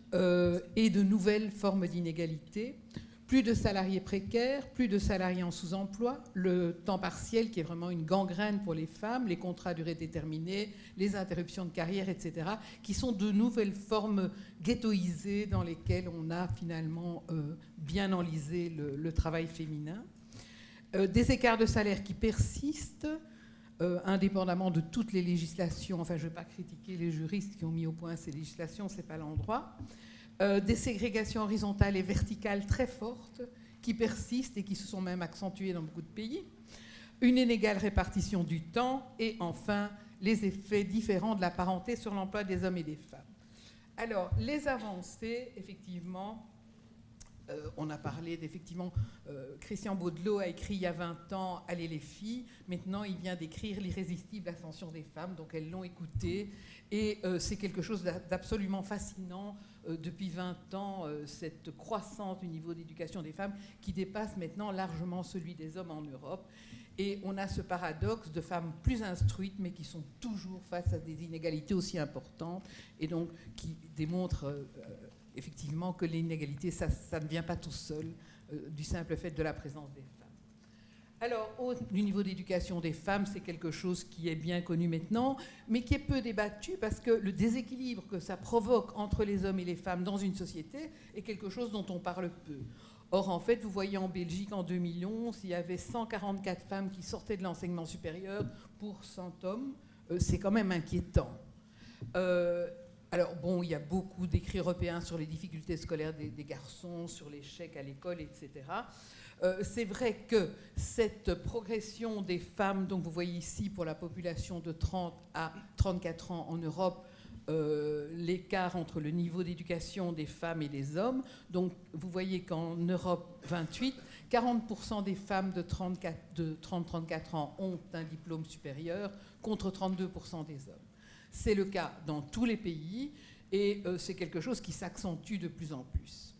et de nouvelles formes d'inégalité. Plus de salariés précaires, plus de salariés en sous-emploi, le temps partiel qui est vraiment une gangrène pour les femmes, les contrats à durée déterminée, les interruptions de carrière, etc., qui sont de nouvelles formes ghettoisées dans lesquelles on a finalement bien enlisé le travail féminin. Des écarts de salaire qui persistent, indépendamment de toutes les législations. Enfin, je ne vais pas critiquer les juristes qui ont mis au point ces législations, ce n'est pas l'endroit. Des ségrégations horizontales et verticales très fortes qui persistent et qui se sont même accentuées dans beaucoup de pays. Une inégale répartition du temps et enfin les effets différents de la parenté sur l'emploi des hommes et des femmes. Alors, les avancées, effectivement, on a parlé d'effectivement, Christian Baudelot a écrit il y a 20 ans « Allez les filles », maintenant il vient d'écrire « L'irrésistible ascension des femmes », donc elles l'ont écouté, et c'est quelque chose d'absolument fascinant depuis 20 ans, cette croissance du niveau d'éducation des femmes qui dépasse maintenant largement celui des hommes en Europe. Et on a ce paradoxe de femmes plus instruites, mais qui sont toujours face à des inégalités aussi importantes, et donc qui démontrent effectivement que l'inégalité, ça ne vient pas tout seul du simple fait de la présence des femmes. Alors, au niveau d'éducation des femmes, c'est quelque chose qui est bien connu maintenant, mais qui est peu débattu parce que le déséquilibre que ça provoque entre les hommes et les femmes dans une société est quelque chose dont on parle peu. Or, en fait, vous voyez en Belgique, en 2011, il y avait 144 femmes qui sortaient de l'enseignement supérieur pour 100 hommes. C'est quand même inquiétant. Alors, bon, il y a beaucoup d'écrits européens sur les difficultés scolaires des garçons, sur l'échec à l'école, etc. C'est vrai que cette progression des femmes, donc vous voyez ici pour la population de 30 à 34 ans en Europe, l'écart entre le niveau d'éducation des femmes et des hommes. Donc vous voyez qu'en Europe 28, 40% des femmes de 30-34 ans ont un diplôme supérieur contre 32% des hommes. C'est le cas dans tous les pays et c'est quelque chose qui s'accentue de plus en plus.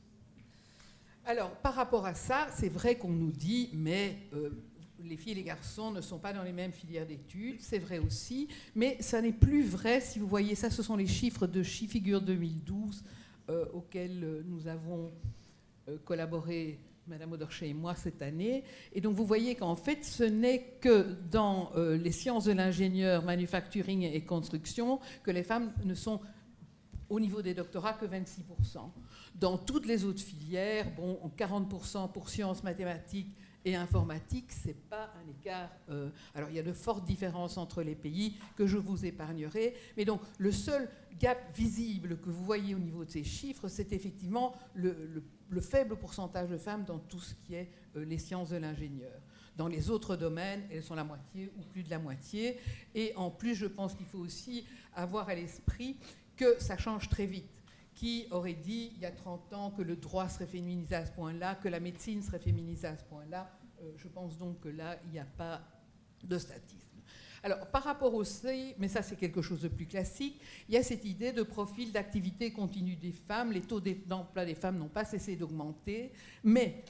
Alors, par rapport à ça, c'est vrai qu'on nous dit, mais les filles et les garçons ne sont pas dans les mêmes filières d'études, c'est vrai aussi, mais ça n'est plus vrai, si vous voyez ça, ce sont les chiffres de Figure 2012 auxquels nous avons collaboré, Madame Odercher et moi, cette année. Et donc, vous voyez qu'en fait, ce n'est que dans les sciences de l'ingénieur, manufacturing et construction que les femmes ne sont, au niveau des doctorats, que 26%. Dans toutes les autres filières, bon, 40% pour sciences, mathématiques et informatique, ce n'est pas un écart. Alors, il y a de fortes différences entre les pays que je vous épargnerai. Mais donc, le seul gap visible que vous voyez au niveau de ces chiffres, c'est effectivement le faible pourcentage de femmes dans tout ce qui est les sciences de l'ingénieur. Dans les autres domaines, elles sont la moitié ou plus de la moitié. Et en plus, je pense qu'il faut aussi avoir à l'esprit que ça change très vite. Qui aurait dit, il y a 30 ans, que le droit serait féminisé à ce point-là, que la médecine serait féminisée à ce point-là. Je pense donc que là, il n'y a pas de statisme. Alors, par rapport au CI, mais ça c'est quelque chose de plus classique, il y a cette idée de profil d'activité continue des femmes. Les taux d'emploi des femmes n'ont pas cessé d'augmenter, mais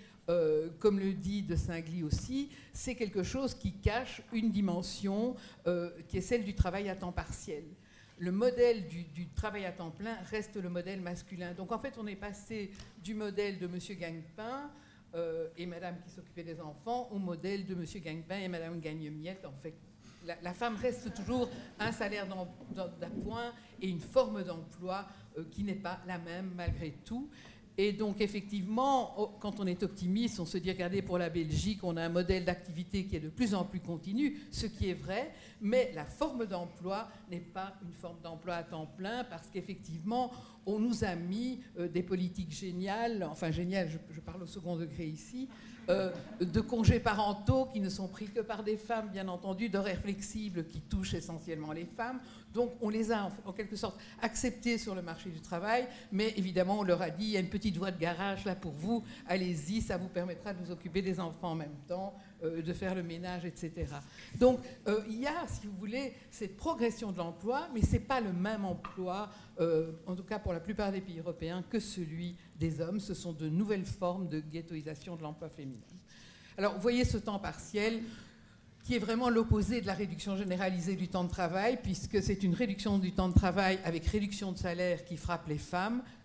comme le dit de Saint-Gly aussi, c'est quelque chose qui cache une dimension qui est celle du travail à temps partiel. Le modèle du travail à temps plein reste le modèle masculin. Donc en fait, on est passé du modèle de M. Gagne-Pain et Madame qui s'occupait des enfants au modèle de M. Gagne-Pain et Madame Gagne-Miette. En fait, la femme reste toujours un salaire d'appoint et une forme d'emploi qui n'est pas la même malgré tout. Et donc, effectivement, quand on est optimiste, on se dit, regardez, pour la Belgique, on a un modèle d'activité qui est de plus en plus continu, ce qui est vrai, mais la forme d'emploi n'est pas une forme d'emploi à temps plein, parce qu'effectivement, on nous a mis des politiques géniales, enfin géniales, je parle au second degré ici, de congés parentaux qui ne sont pris que par des femmes, bien entendu, d'horaires flexibles qui touchent essentiellement les femmes. Donc on les a en quelque sorte acceptés sur le marché du travail, mais évidemment on leur a dit, il y a une petite voie de garage là pour vous, allez-y, ça vous permettra de vous occuper des enfants en même temps, de faire le ménage, etc. Donc il y a, si vous voulez, cette progression de l'emploi, mais ce n'est pas le même emploi, en tout cas pour la plupart des pays européens, que celui des hommes. Ce sont de nouvelles formes de ghettoisation de l'emploi féminin. Alors vous voyez ce temps partiel qui est vraiment l'opposé de la réduction généralisée du temps de travail, puisque c'est une réduction du temps de travail avec réduction de salaire qui frappe les femmes.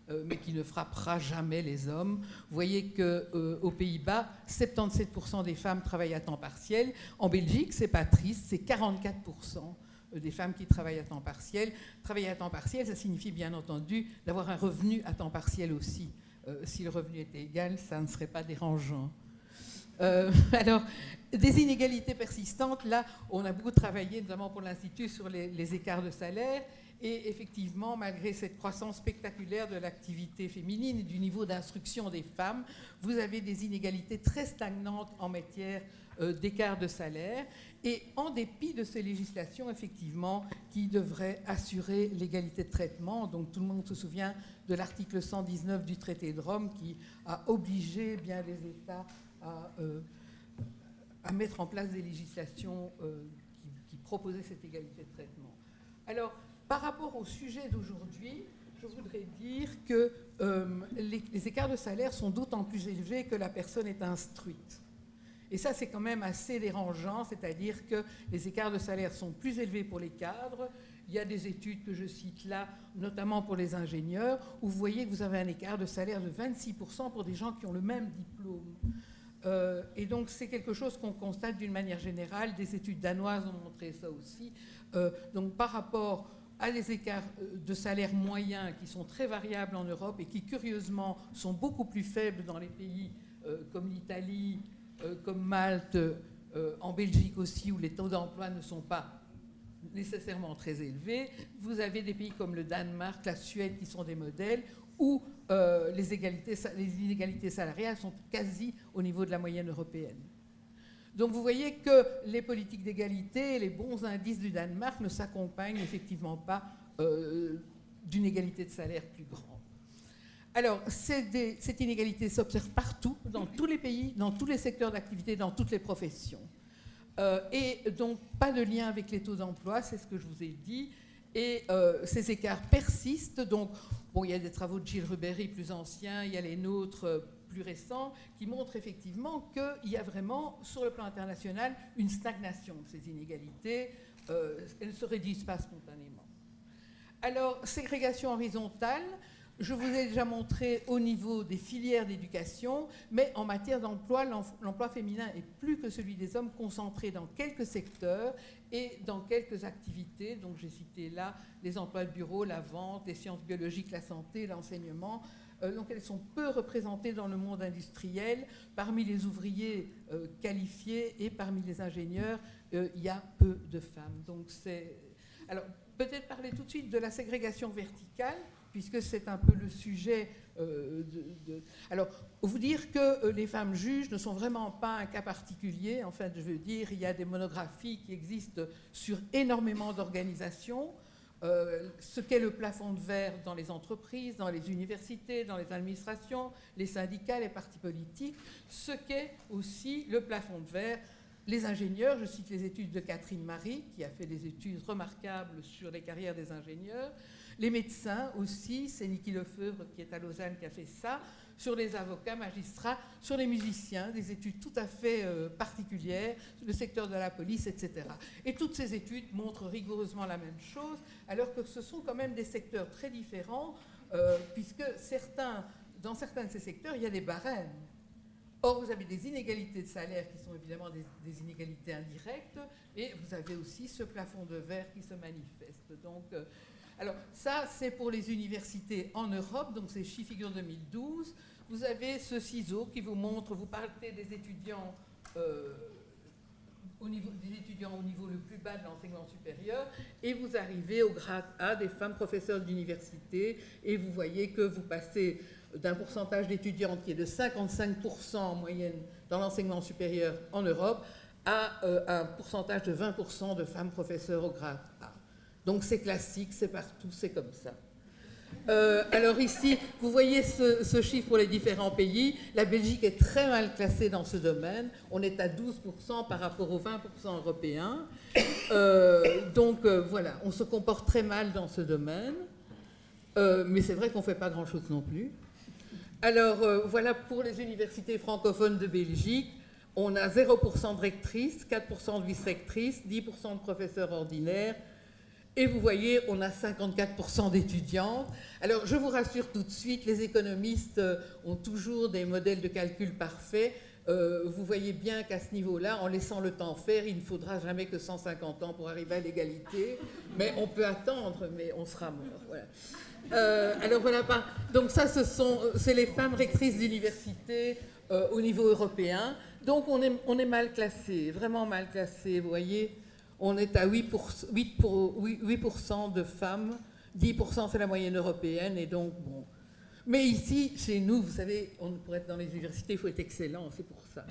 mais qui ne frappera jamais les hommes. Vous voyez qu'aux Pays-Bas, 77% des femmes travaillent à temps partiel. En Belgique, c'est pas triste, c'est 44% des femmes qui travaillent à temps partiel. Travailler à temps partiel, ça signifie bien entendu d'avoir un revenu à temps partiel aussi. Si le revenu était égal, ça ne serait pas dérangeant. Alors, des inégalités persistantes, là, on a beaucoup travaillé, notamment pour l'Institut, sur les écarts de salaire. Et effectivement, malgré cette croissance spectaculaire de l'activité féminine et du niveau d'instruction des femmes, vous avez des inégalités très stagnantes en matière d'écart de salaire. Et en dépit de ces législations, effectivement, qui devraient assurer l'égalité de traitement. Donc tout le monde se souvient de l'article 119 du traité de Rome qui a obligé bien les États à mettre en place des législations qui proposaient cette égalité de traitement. Alors, par rapport au sujet d'aujourd'hui, je voudrais dire que les écarts de salaire sont d'autant plus élevés que la personne est instruite. Et ça, c'est quand même assez dérangeant, c'est-à-dire que les écarts de salaire sont plus élevés pour les cadres. Il y a des études que je cite là, notamment pour les ingénieurs, où vous voyez que vous avez un écart de salaire de 26% pour des gens qui ont le même diplôme. Et donc, c'est quelque chose qu'on constate d'une manière générale. Des études danoises ont montré ça aussi. Donc, par rapport à des écarts de salaire moyens qui sont très variables en Europe et qui, curieusement, sont beaucoup plus faibles dans les pays comme l'Italie, comme Malte, en Belgique aussi, où les taux d'emploi ne sont pas nécessairement très élevés. Vous avez des pays comme le Danemark, la Suède, qui sont des modèles où les inégalités salariales sont quasi au niveau de la moyenne européenne. Donc vous voyez que les politiques d'égalité, les bons indices du Danemark ne s'accompagnent effectivement pas d'une égalité de salaire plus grande. Alors, cette inégalité s'observe partout, dans tous les pays, dans tous les secteurs d'activité, dans toutes les professions. Et donc, pas de lien avec les taux d'emploi, c'est ce que je vous ai dit. Et ces écarts persistent. Donc, bon, il y a des travaux de Gilles Rubéry plus anciens, il y a les nôtres plus récents, qui montrent effectivement qu'il y a vraiment, sur le plan international, une stagnation de ces inégalités. Elles ne se réduisent pas spontanément. Alors, ségrégation horizontale, je vous ai déjà montré au niveau des filières d'éducation, mais en matière d'emploi, l'emploi féminin est plus que celui des hommes, concentré dans quelques secteurs et dans quelques activités. Donc j'ai cité là les emplois de bureau, la vente, les sciences biologiques, la santé, l'enseignement. Donc elles sont peu représentées dans le monde industriel. Parmi les ouvriers qualifiés et parmi les ingénieurs, il y a peu de femmes. Donc c'est... Alors peut-être parler tout de suite de la ségrégation verticale, puisque c'est un peu le sujet Alors, vous dire que les femmes juges ne sont vraiment pas un cas particulier. Enfin, je veux dire, il y a des monographies qui existent sur énormément d'organisations. Ce qu'est le plafond de verre dans les entreprises, dans les universités, dans les administrations, les syndicats, les partis politiques. Ce qu'est aussi le plafond de verre. Les ingénieurs, je cite les études de Catherine Marie, qui a fait des études remarquables sur les carrières des ingénieurs. Les médecins aussi, c'est Niki Lefebvre qui est à Lausanne qui a fait ça, sur les avocats, magistrats, sur les musiciens, des études tout à fait particulières, le secteur de la police, etc. Et toutes ces études montrent rigoureusement la même chose, alors que ce sont quand même des secteurs très différents, puisque dans certains de ces secteurs, il y a des barèmes. Or, vous avez des inégalités de salaire qui sont évidemment des inégalités indirectes, et vous avez aussi ce plafond de verre qui se manifeste. Donc, alors, ça, c'est pour les universités en Europe, donc c'est chiffre figure 2012. Vous avez ce ciseau qui vous montre, vous partez des étudiants au niveau le plus bas de l'enseignement supérieur, et vous arrivez au grade A des femmes professeurs d'université, et vous voyez que vous passez d'un pourcentage d'étudiantes qui est de 55% en moyenne dans l'enseignement supérieur en Europe à un pourcentage de 20% de femmes professeurs au grade A. Donc c'est classique, c'est partout, c'est comme ça. Alors ici, vous voyez ce chiffre pour les différents pays. La Belgique est très mal classée dans ce domaine. On est à 12% par rapport aux 20% européens. Donc voilà, on se comporte très mal dans ce domaine. Mais c'est vrai qu'on ne fait pas grand-chose non plus. Alors voilà pour les universités francophones de Belgique. On a 0% de rectrices, 4% de vice-rectrices, 10% de professeurs ordinaires, Et vous voyez, on a 54% d'étudiantes. Alors, je vous rassure tout de suite, les économistes ont toujours des modèles de calcul parfaits. Vous voyez bien qu'à ce niveau-là, en laissant le temps faire, il ne faudra jamais que 150 ans pour arriver à l'égalité. Mais on peut attendre, mais on sera mort. Voilà. Alors voilà, donc ça, c'est les femmes rectrices d'université au niveau européen. Donc on est mal classé, vraiment mal classé, vous voyez. On est à 8% de femmes, 10% c'est la moyenne européenne, et donc bon. Mais ici, chez nous, vous savez, pour être dans les universités, il faut être excellent, c'est pour ça.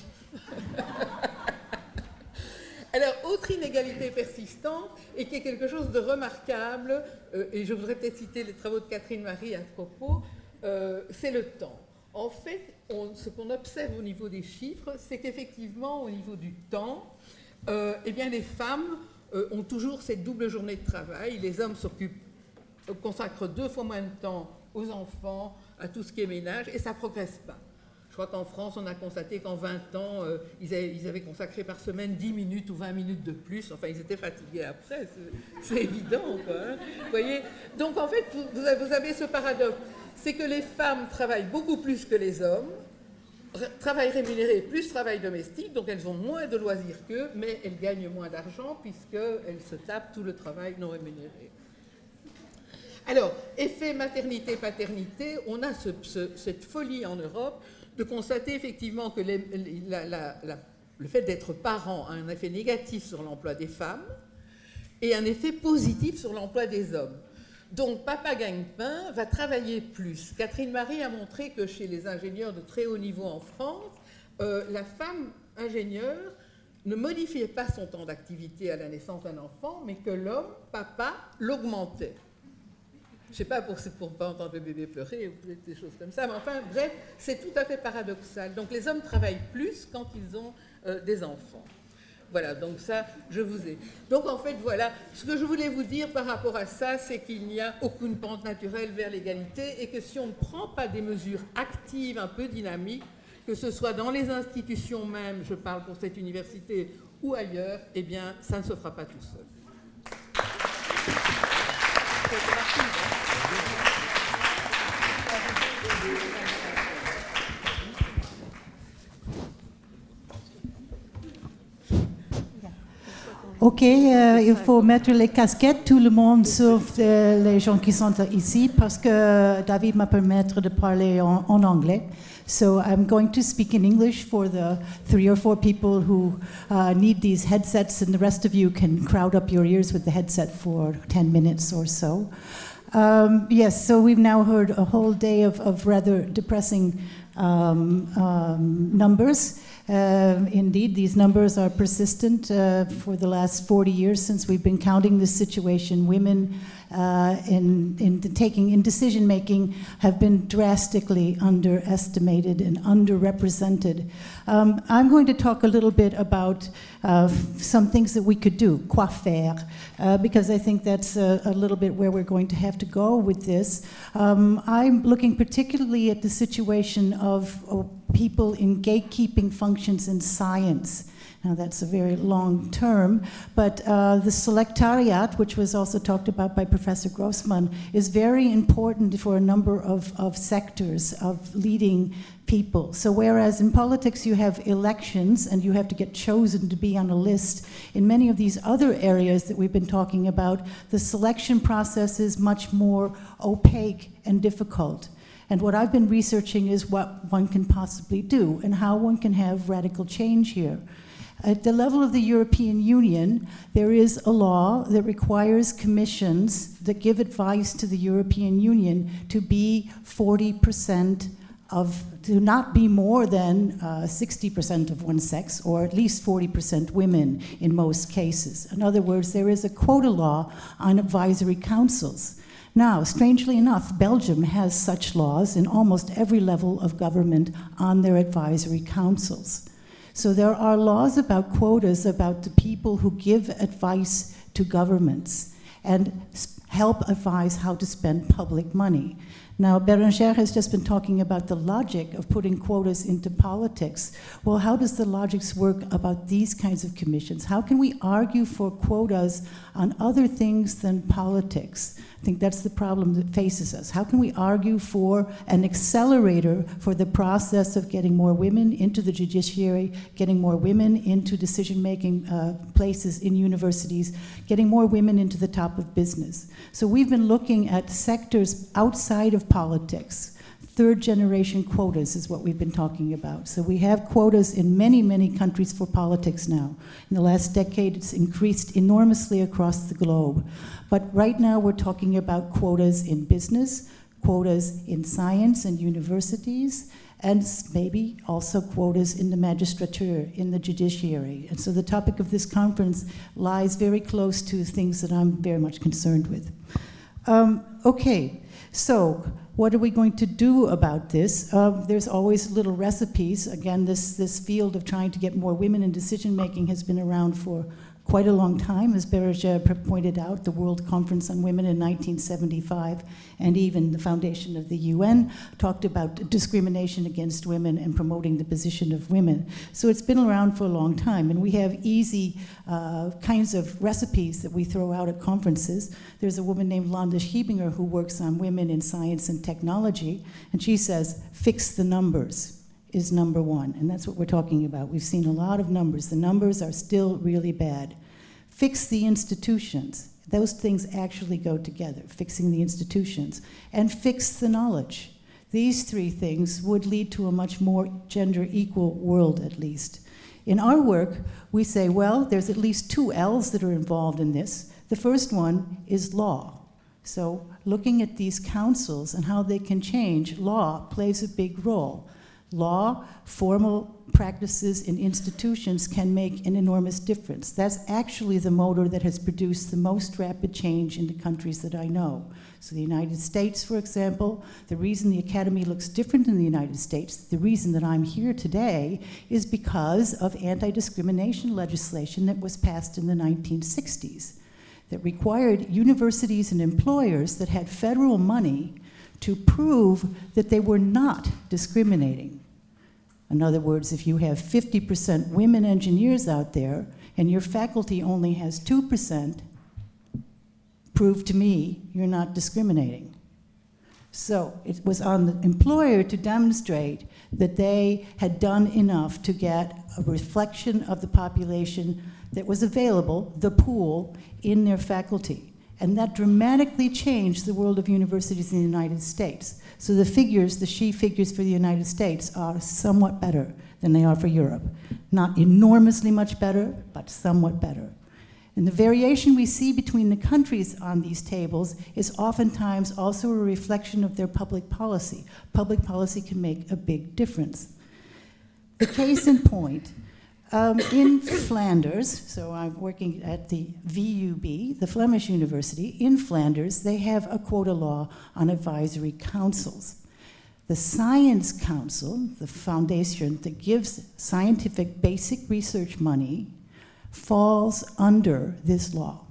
Alors, autre inégalité persistante, et qui est quelque chose de remarquable, et je voudrais peut-être citer les travaux de Catherine Marie à ce propos, c'est le temps. En fait, ce qu'on observe au niveau des chiffres, c'est qu'effectivement, au niveau du temps, eh bien, les femmes ont toujours cette double journée de travail. Les hommes consacrent 2 fois moins de temps aux enfants, à tout ce qui est ménage, et ça ne progresse pas. Je crois qu'en France, on a constaté qu'en 20 ans, ils avaient consacré par semaine 10 minutes ou 20 minutes de plus. Enfin, ils étaient fatigués après, c'est évident, quoi. Hein. Vous voyez ? Donc, en fait, vous avez ce paradoxe. C'est que les femmes travaillent beaucoup plus que les hommes, travail rémunéré plus travail domestique, donc elles ont moins de loisirs qu'eux, mais elles gagnent moins d'argent puisqu'elles se tapent tout le travail non rémunéré. Alors, effet maternité-paternité, on a cette folie en Europe de constater effectivement que le fait d'être parent a un effet négatif sur l'emploi des femmes et un effet positif sur l'emploi des hommes. Donc, papa gagne-pain va travailler plus. Catherine Marie a montré que chez les ingénieurs de très haut niveau en France, la femme ingénieure ne modifiait pas son temps d'activité à la naissance d'un enfant, mais que l'homme, papa, l'augmentait. Je ne sais pas pour ne pas entendre le bébé pleurer ou des choses comme ça, mais enfin, bref, c'est tout à fait paradoxal. Donc, les hommes travaillent plus quand ils ont des enfants. Voilà, donc ça, je vous ai. Donc, en fait, voilà, ce que je voulais vous dire par rapport à ça, c'est qu'il n'y a aucune pente naturelle vers l'égalité et que si on ne prend pas des mesures actives, un peu dynamiques, que ce soit dans les institutions même, je parle pour cette université, ou ailleurs, eh bien, ça ne se fera pas tout seul. Ok, il faut mettre les casquettes, tout le monde, sauf les gens qui sont ici, parce que David m'a permis de parler en anglais. So I'm going to speak in English for the 3 or 4 people who need these headsets, and the rest of you can crowd up your ears with the headset for 10 minutes or so. Yes, so we've now heard a whole day of rather depressing numbers. Indeed, these numbers are persistent for the last 40 years since we've been counting this situation. Women in decision-making have been drastically underestimated and underrepresented. I'm going to talk a little bit about some things that we could do, quoi faire, because I think that's a little bit where we're going to have to go with this. I'm looking particularly at the situation of people in gatekeeping functions in science. Now, that's a very long term, but the selectariat, which was also talked about by Professor Grossman, is very important for a number of sectors of leading people. So whereas in politics you have elections and you have to get chosen to be on a list, in many of these other areas that we've been talking about, the selection process is much more opaque and difficult. And what I've been researching is what one can possibly do and how one can have radical change here. At the level of the European Union, there is a law that requires commissions that give advice to the European Union to be 40% to not be more than 60% of one sex, or at least 40% women in most cases. In other words, there is a quota law on advisory councils. Now, strangely enough, Belgium has such laws in almost every level of government on their advisory councils. So there are laws about quotas about the people who give advice to governments and help advise how to spend public money. Now, Bérengère has just been talking about the logic of putting quotas into politics. Well, how does the logics work about these kinds of commissions? How can we argue for quotas on other things than politics? I think that's the problem that faces us. How can we argue for an accelerator for the process of getting more women into the judiciary, getting more women into decision-making places in universities, getting more women into the top of business? So we've been looking at sectors outside of politics. Third-generation quotas is what we've been talking about. So we have quotas in many, many countries for politics now. In the last decade, it's increased enormously across the globe. But right now, we're talking about quotas in business, quotas in science and universities, and maybe also quotas in the magistrature, in the judiciary. And so the topic of this conference lies very close to things that I'm very much concerned with. Okay, so what are we going to do about this? There's always little recipes. Again, this field of trying to get more women in decision-making has been around for quite a long time. As Bérengère pointed out, the World Conference on Women in 1975, and even the foundation of the UN, talked about discrimination against women and promoting the position of women. So it's been around for a long time, and we have easy kinds of recipes that we throw out at conferences. There's a woman named Londa Schiebinger who works on women in science and technology, and she says, fix the numbers is number one, and that's what we're talking about. We've seen a lot of numbers. The numbers are still really bad. Fix the institutions. Those things actually go together, fixing the institutions, and fix the knowledge. These three things would lead to a much more gender equal world, at least. In our work, we say, well, there's at least two L's that are involved in this. The first one is law. So looking at these councils and how they can change, law plays a big role. Law, formal practices in institutions can make an enormous difference. That's actually the motor that has produced the most rapid change in the countries that I know. So the United States, for example, the reason the Academy looks different in the United States, the reason that I'm here today, is because of anti-discrimination legislation that was passed in the 1960s that required universities and employers that had federal money to prove that they were not discriminating. In other words, if you have 50% women engineers out there and your faculty only has 2%, prove to me you're not discriminating. So it was on the employer to demonstrate that they had done enough to get a reflection of the population that was available, the pool, in their faculty. And that dramatically changed the world of universities in the United States. So the figures, the SHE figures for the United States are somewhat better than they are for Europe. Not enormously much better, but somewhat better. And the variation we see between the countries on these tables is oftentimes also a reflection of their public policy. Public policy can make a big difference. The case in point, in Flanders, so I'm working at the VUB, the Flemish University, in Flanders, they have a quota law on advisory councils. The Science Council, the foundation that gives scientific basic research money, falls under this law.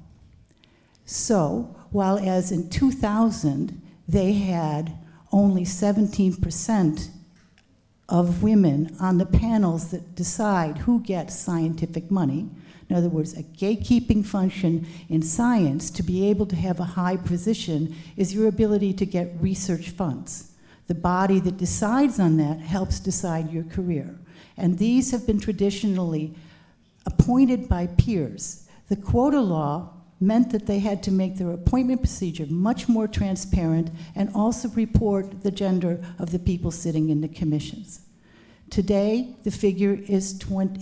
So, while as in 2000, they had only 17% of women on the panels that decide who gets scientific money. In other words, a gatekeeping function in science to be able to have a high position is your ability to get research funds. The body that decides on that helps decide your career. And these have been traditionally appointed by peers. The quota law meant that they had to make their appointment procedure much more transparent and also report the gender of the people sitting in the commissions. Today, the figure is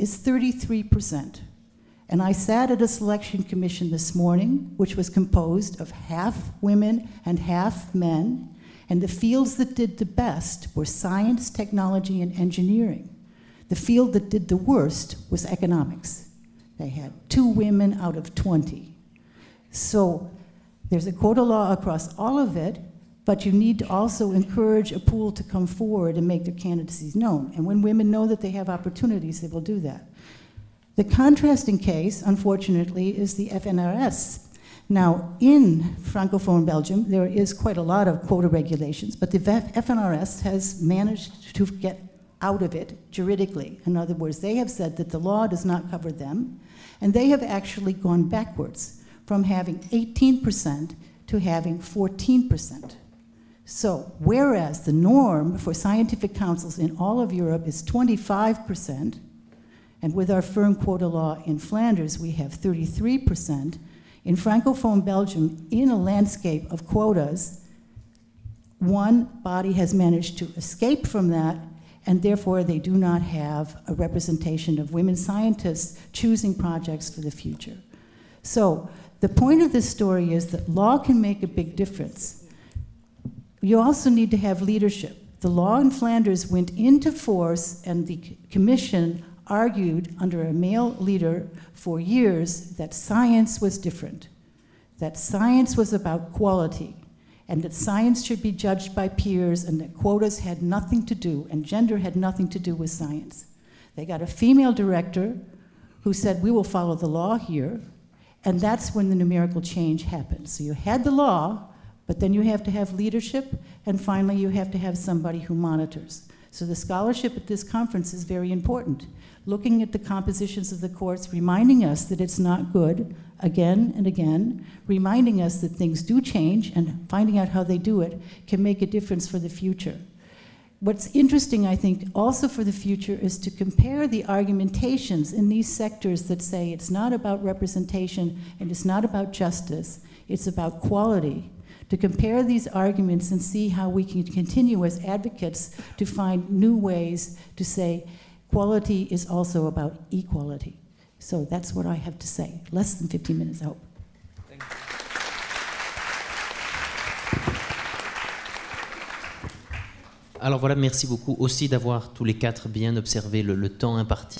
33%. And I sat at a selection commission this morning, which was composed of half women and half men, and the fields that did the best were science, technology, and engineering. The field that did the worst was economics. They had 2 women out of 20. So there's a quota law across all of it, but you need to also encourage a pool to come forward and make their candidacies known. And when women know that they have opportunities, they will do that. The contrasting case, unfortunately, is the FNRS. Now, in Francophone Belgium, there is quite a lot of quota regulations, but the FNRS has managed to get out of it juridically. In other words, they have said that the law does not cover them, and they have actually gone backwards from having 18% to having 14%. So, whereas the norm for scientific councils in all of Europe is 25%, and with our firm quota law in Flanders, we have 33%, in Francophone Belgium, in a landscape of quotas, one body has managed to escape from that, and therefore they do not have a representation of women scientists choosing projects for the future. So the point of this story is that law can make a big difference. You also need to have leadership. The law in Flanders went into force, and the commission argued under a male leader for years that science was different, that science was about quality, and that science should be judged by peers, and that quotas had nothing to do, and gender had nothing to do with science. They got a female director who said, we will follow the law here, and that's when the numerical change happened. So you had the law, but then you have to have leadership, and finally you have to have somebody who monitors. So the scholarship at this conference is very important. Looking at the compositions of the courts, reminding us that it's not good again and again, reminding us that things do change, and finding out how they do it can make a difference for the future. What's interesting, I think, also for the future is to compare the argumentations in these sectors that say it's not about representation and it's not about justice, it's about quality. To compare these arguments and see how we can continue as advocates to find new ways to say quality is also about equality. So that's what I have to say. Less than 15 minutes, I hope. Thank you. Alors voilà, merci beaucoup aussi d'avoir tous les quatre bien observé le temps imparti.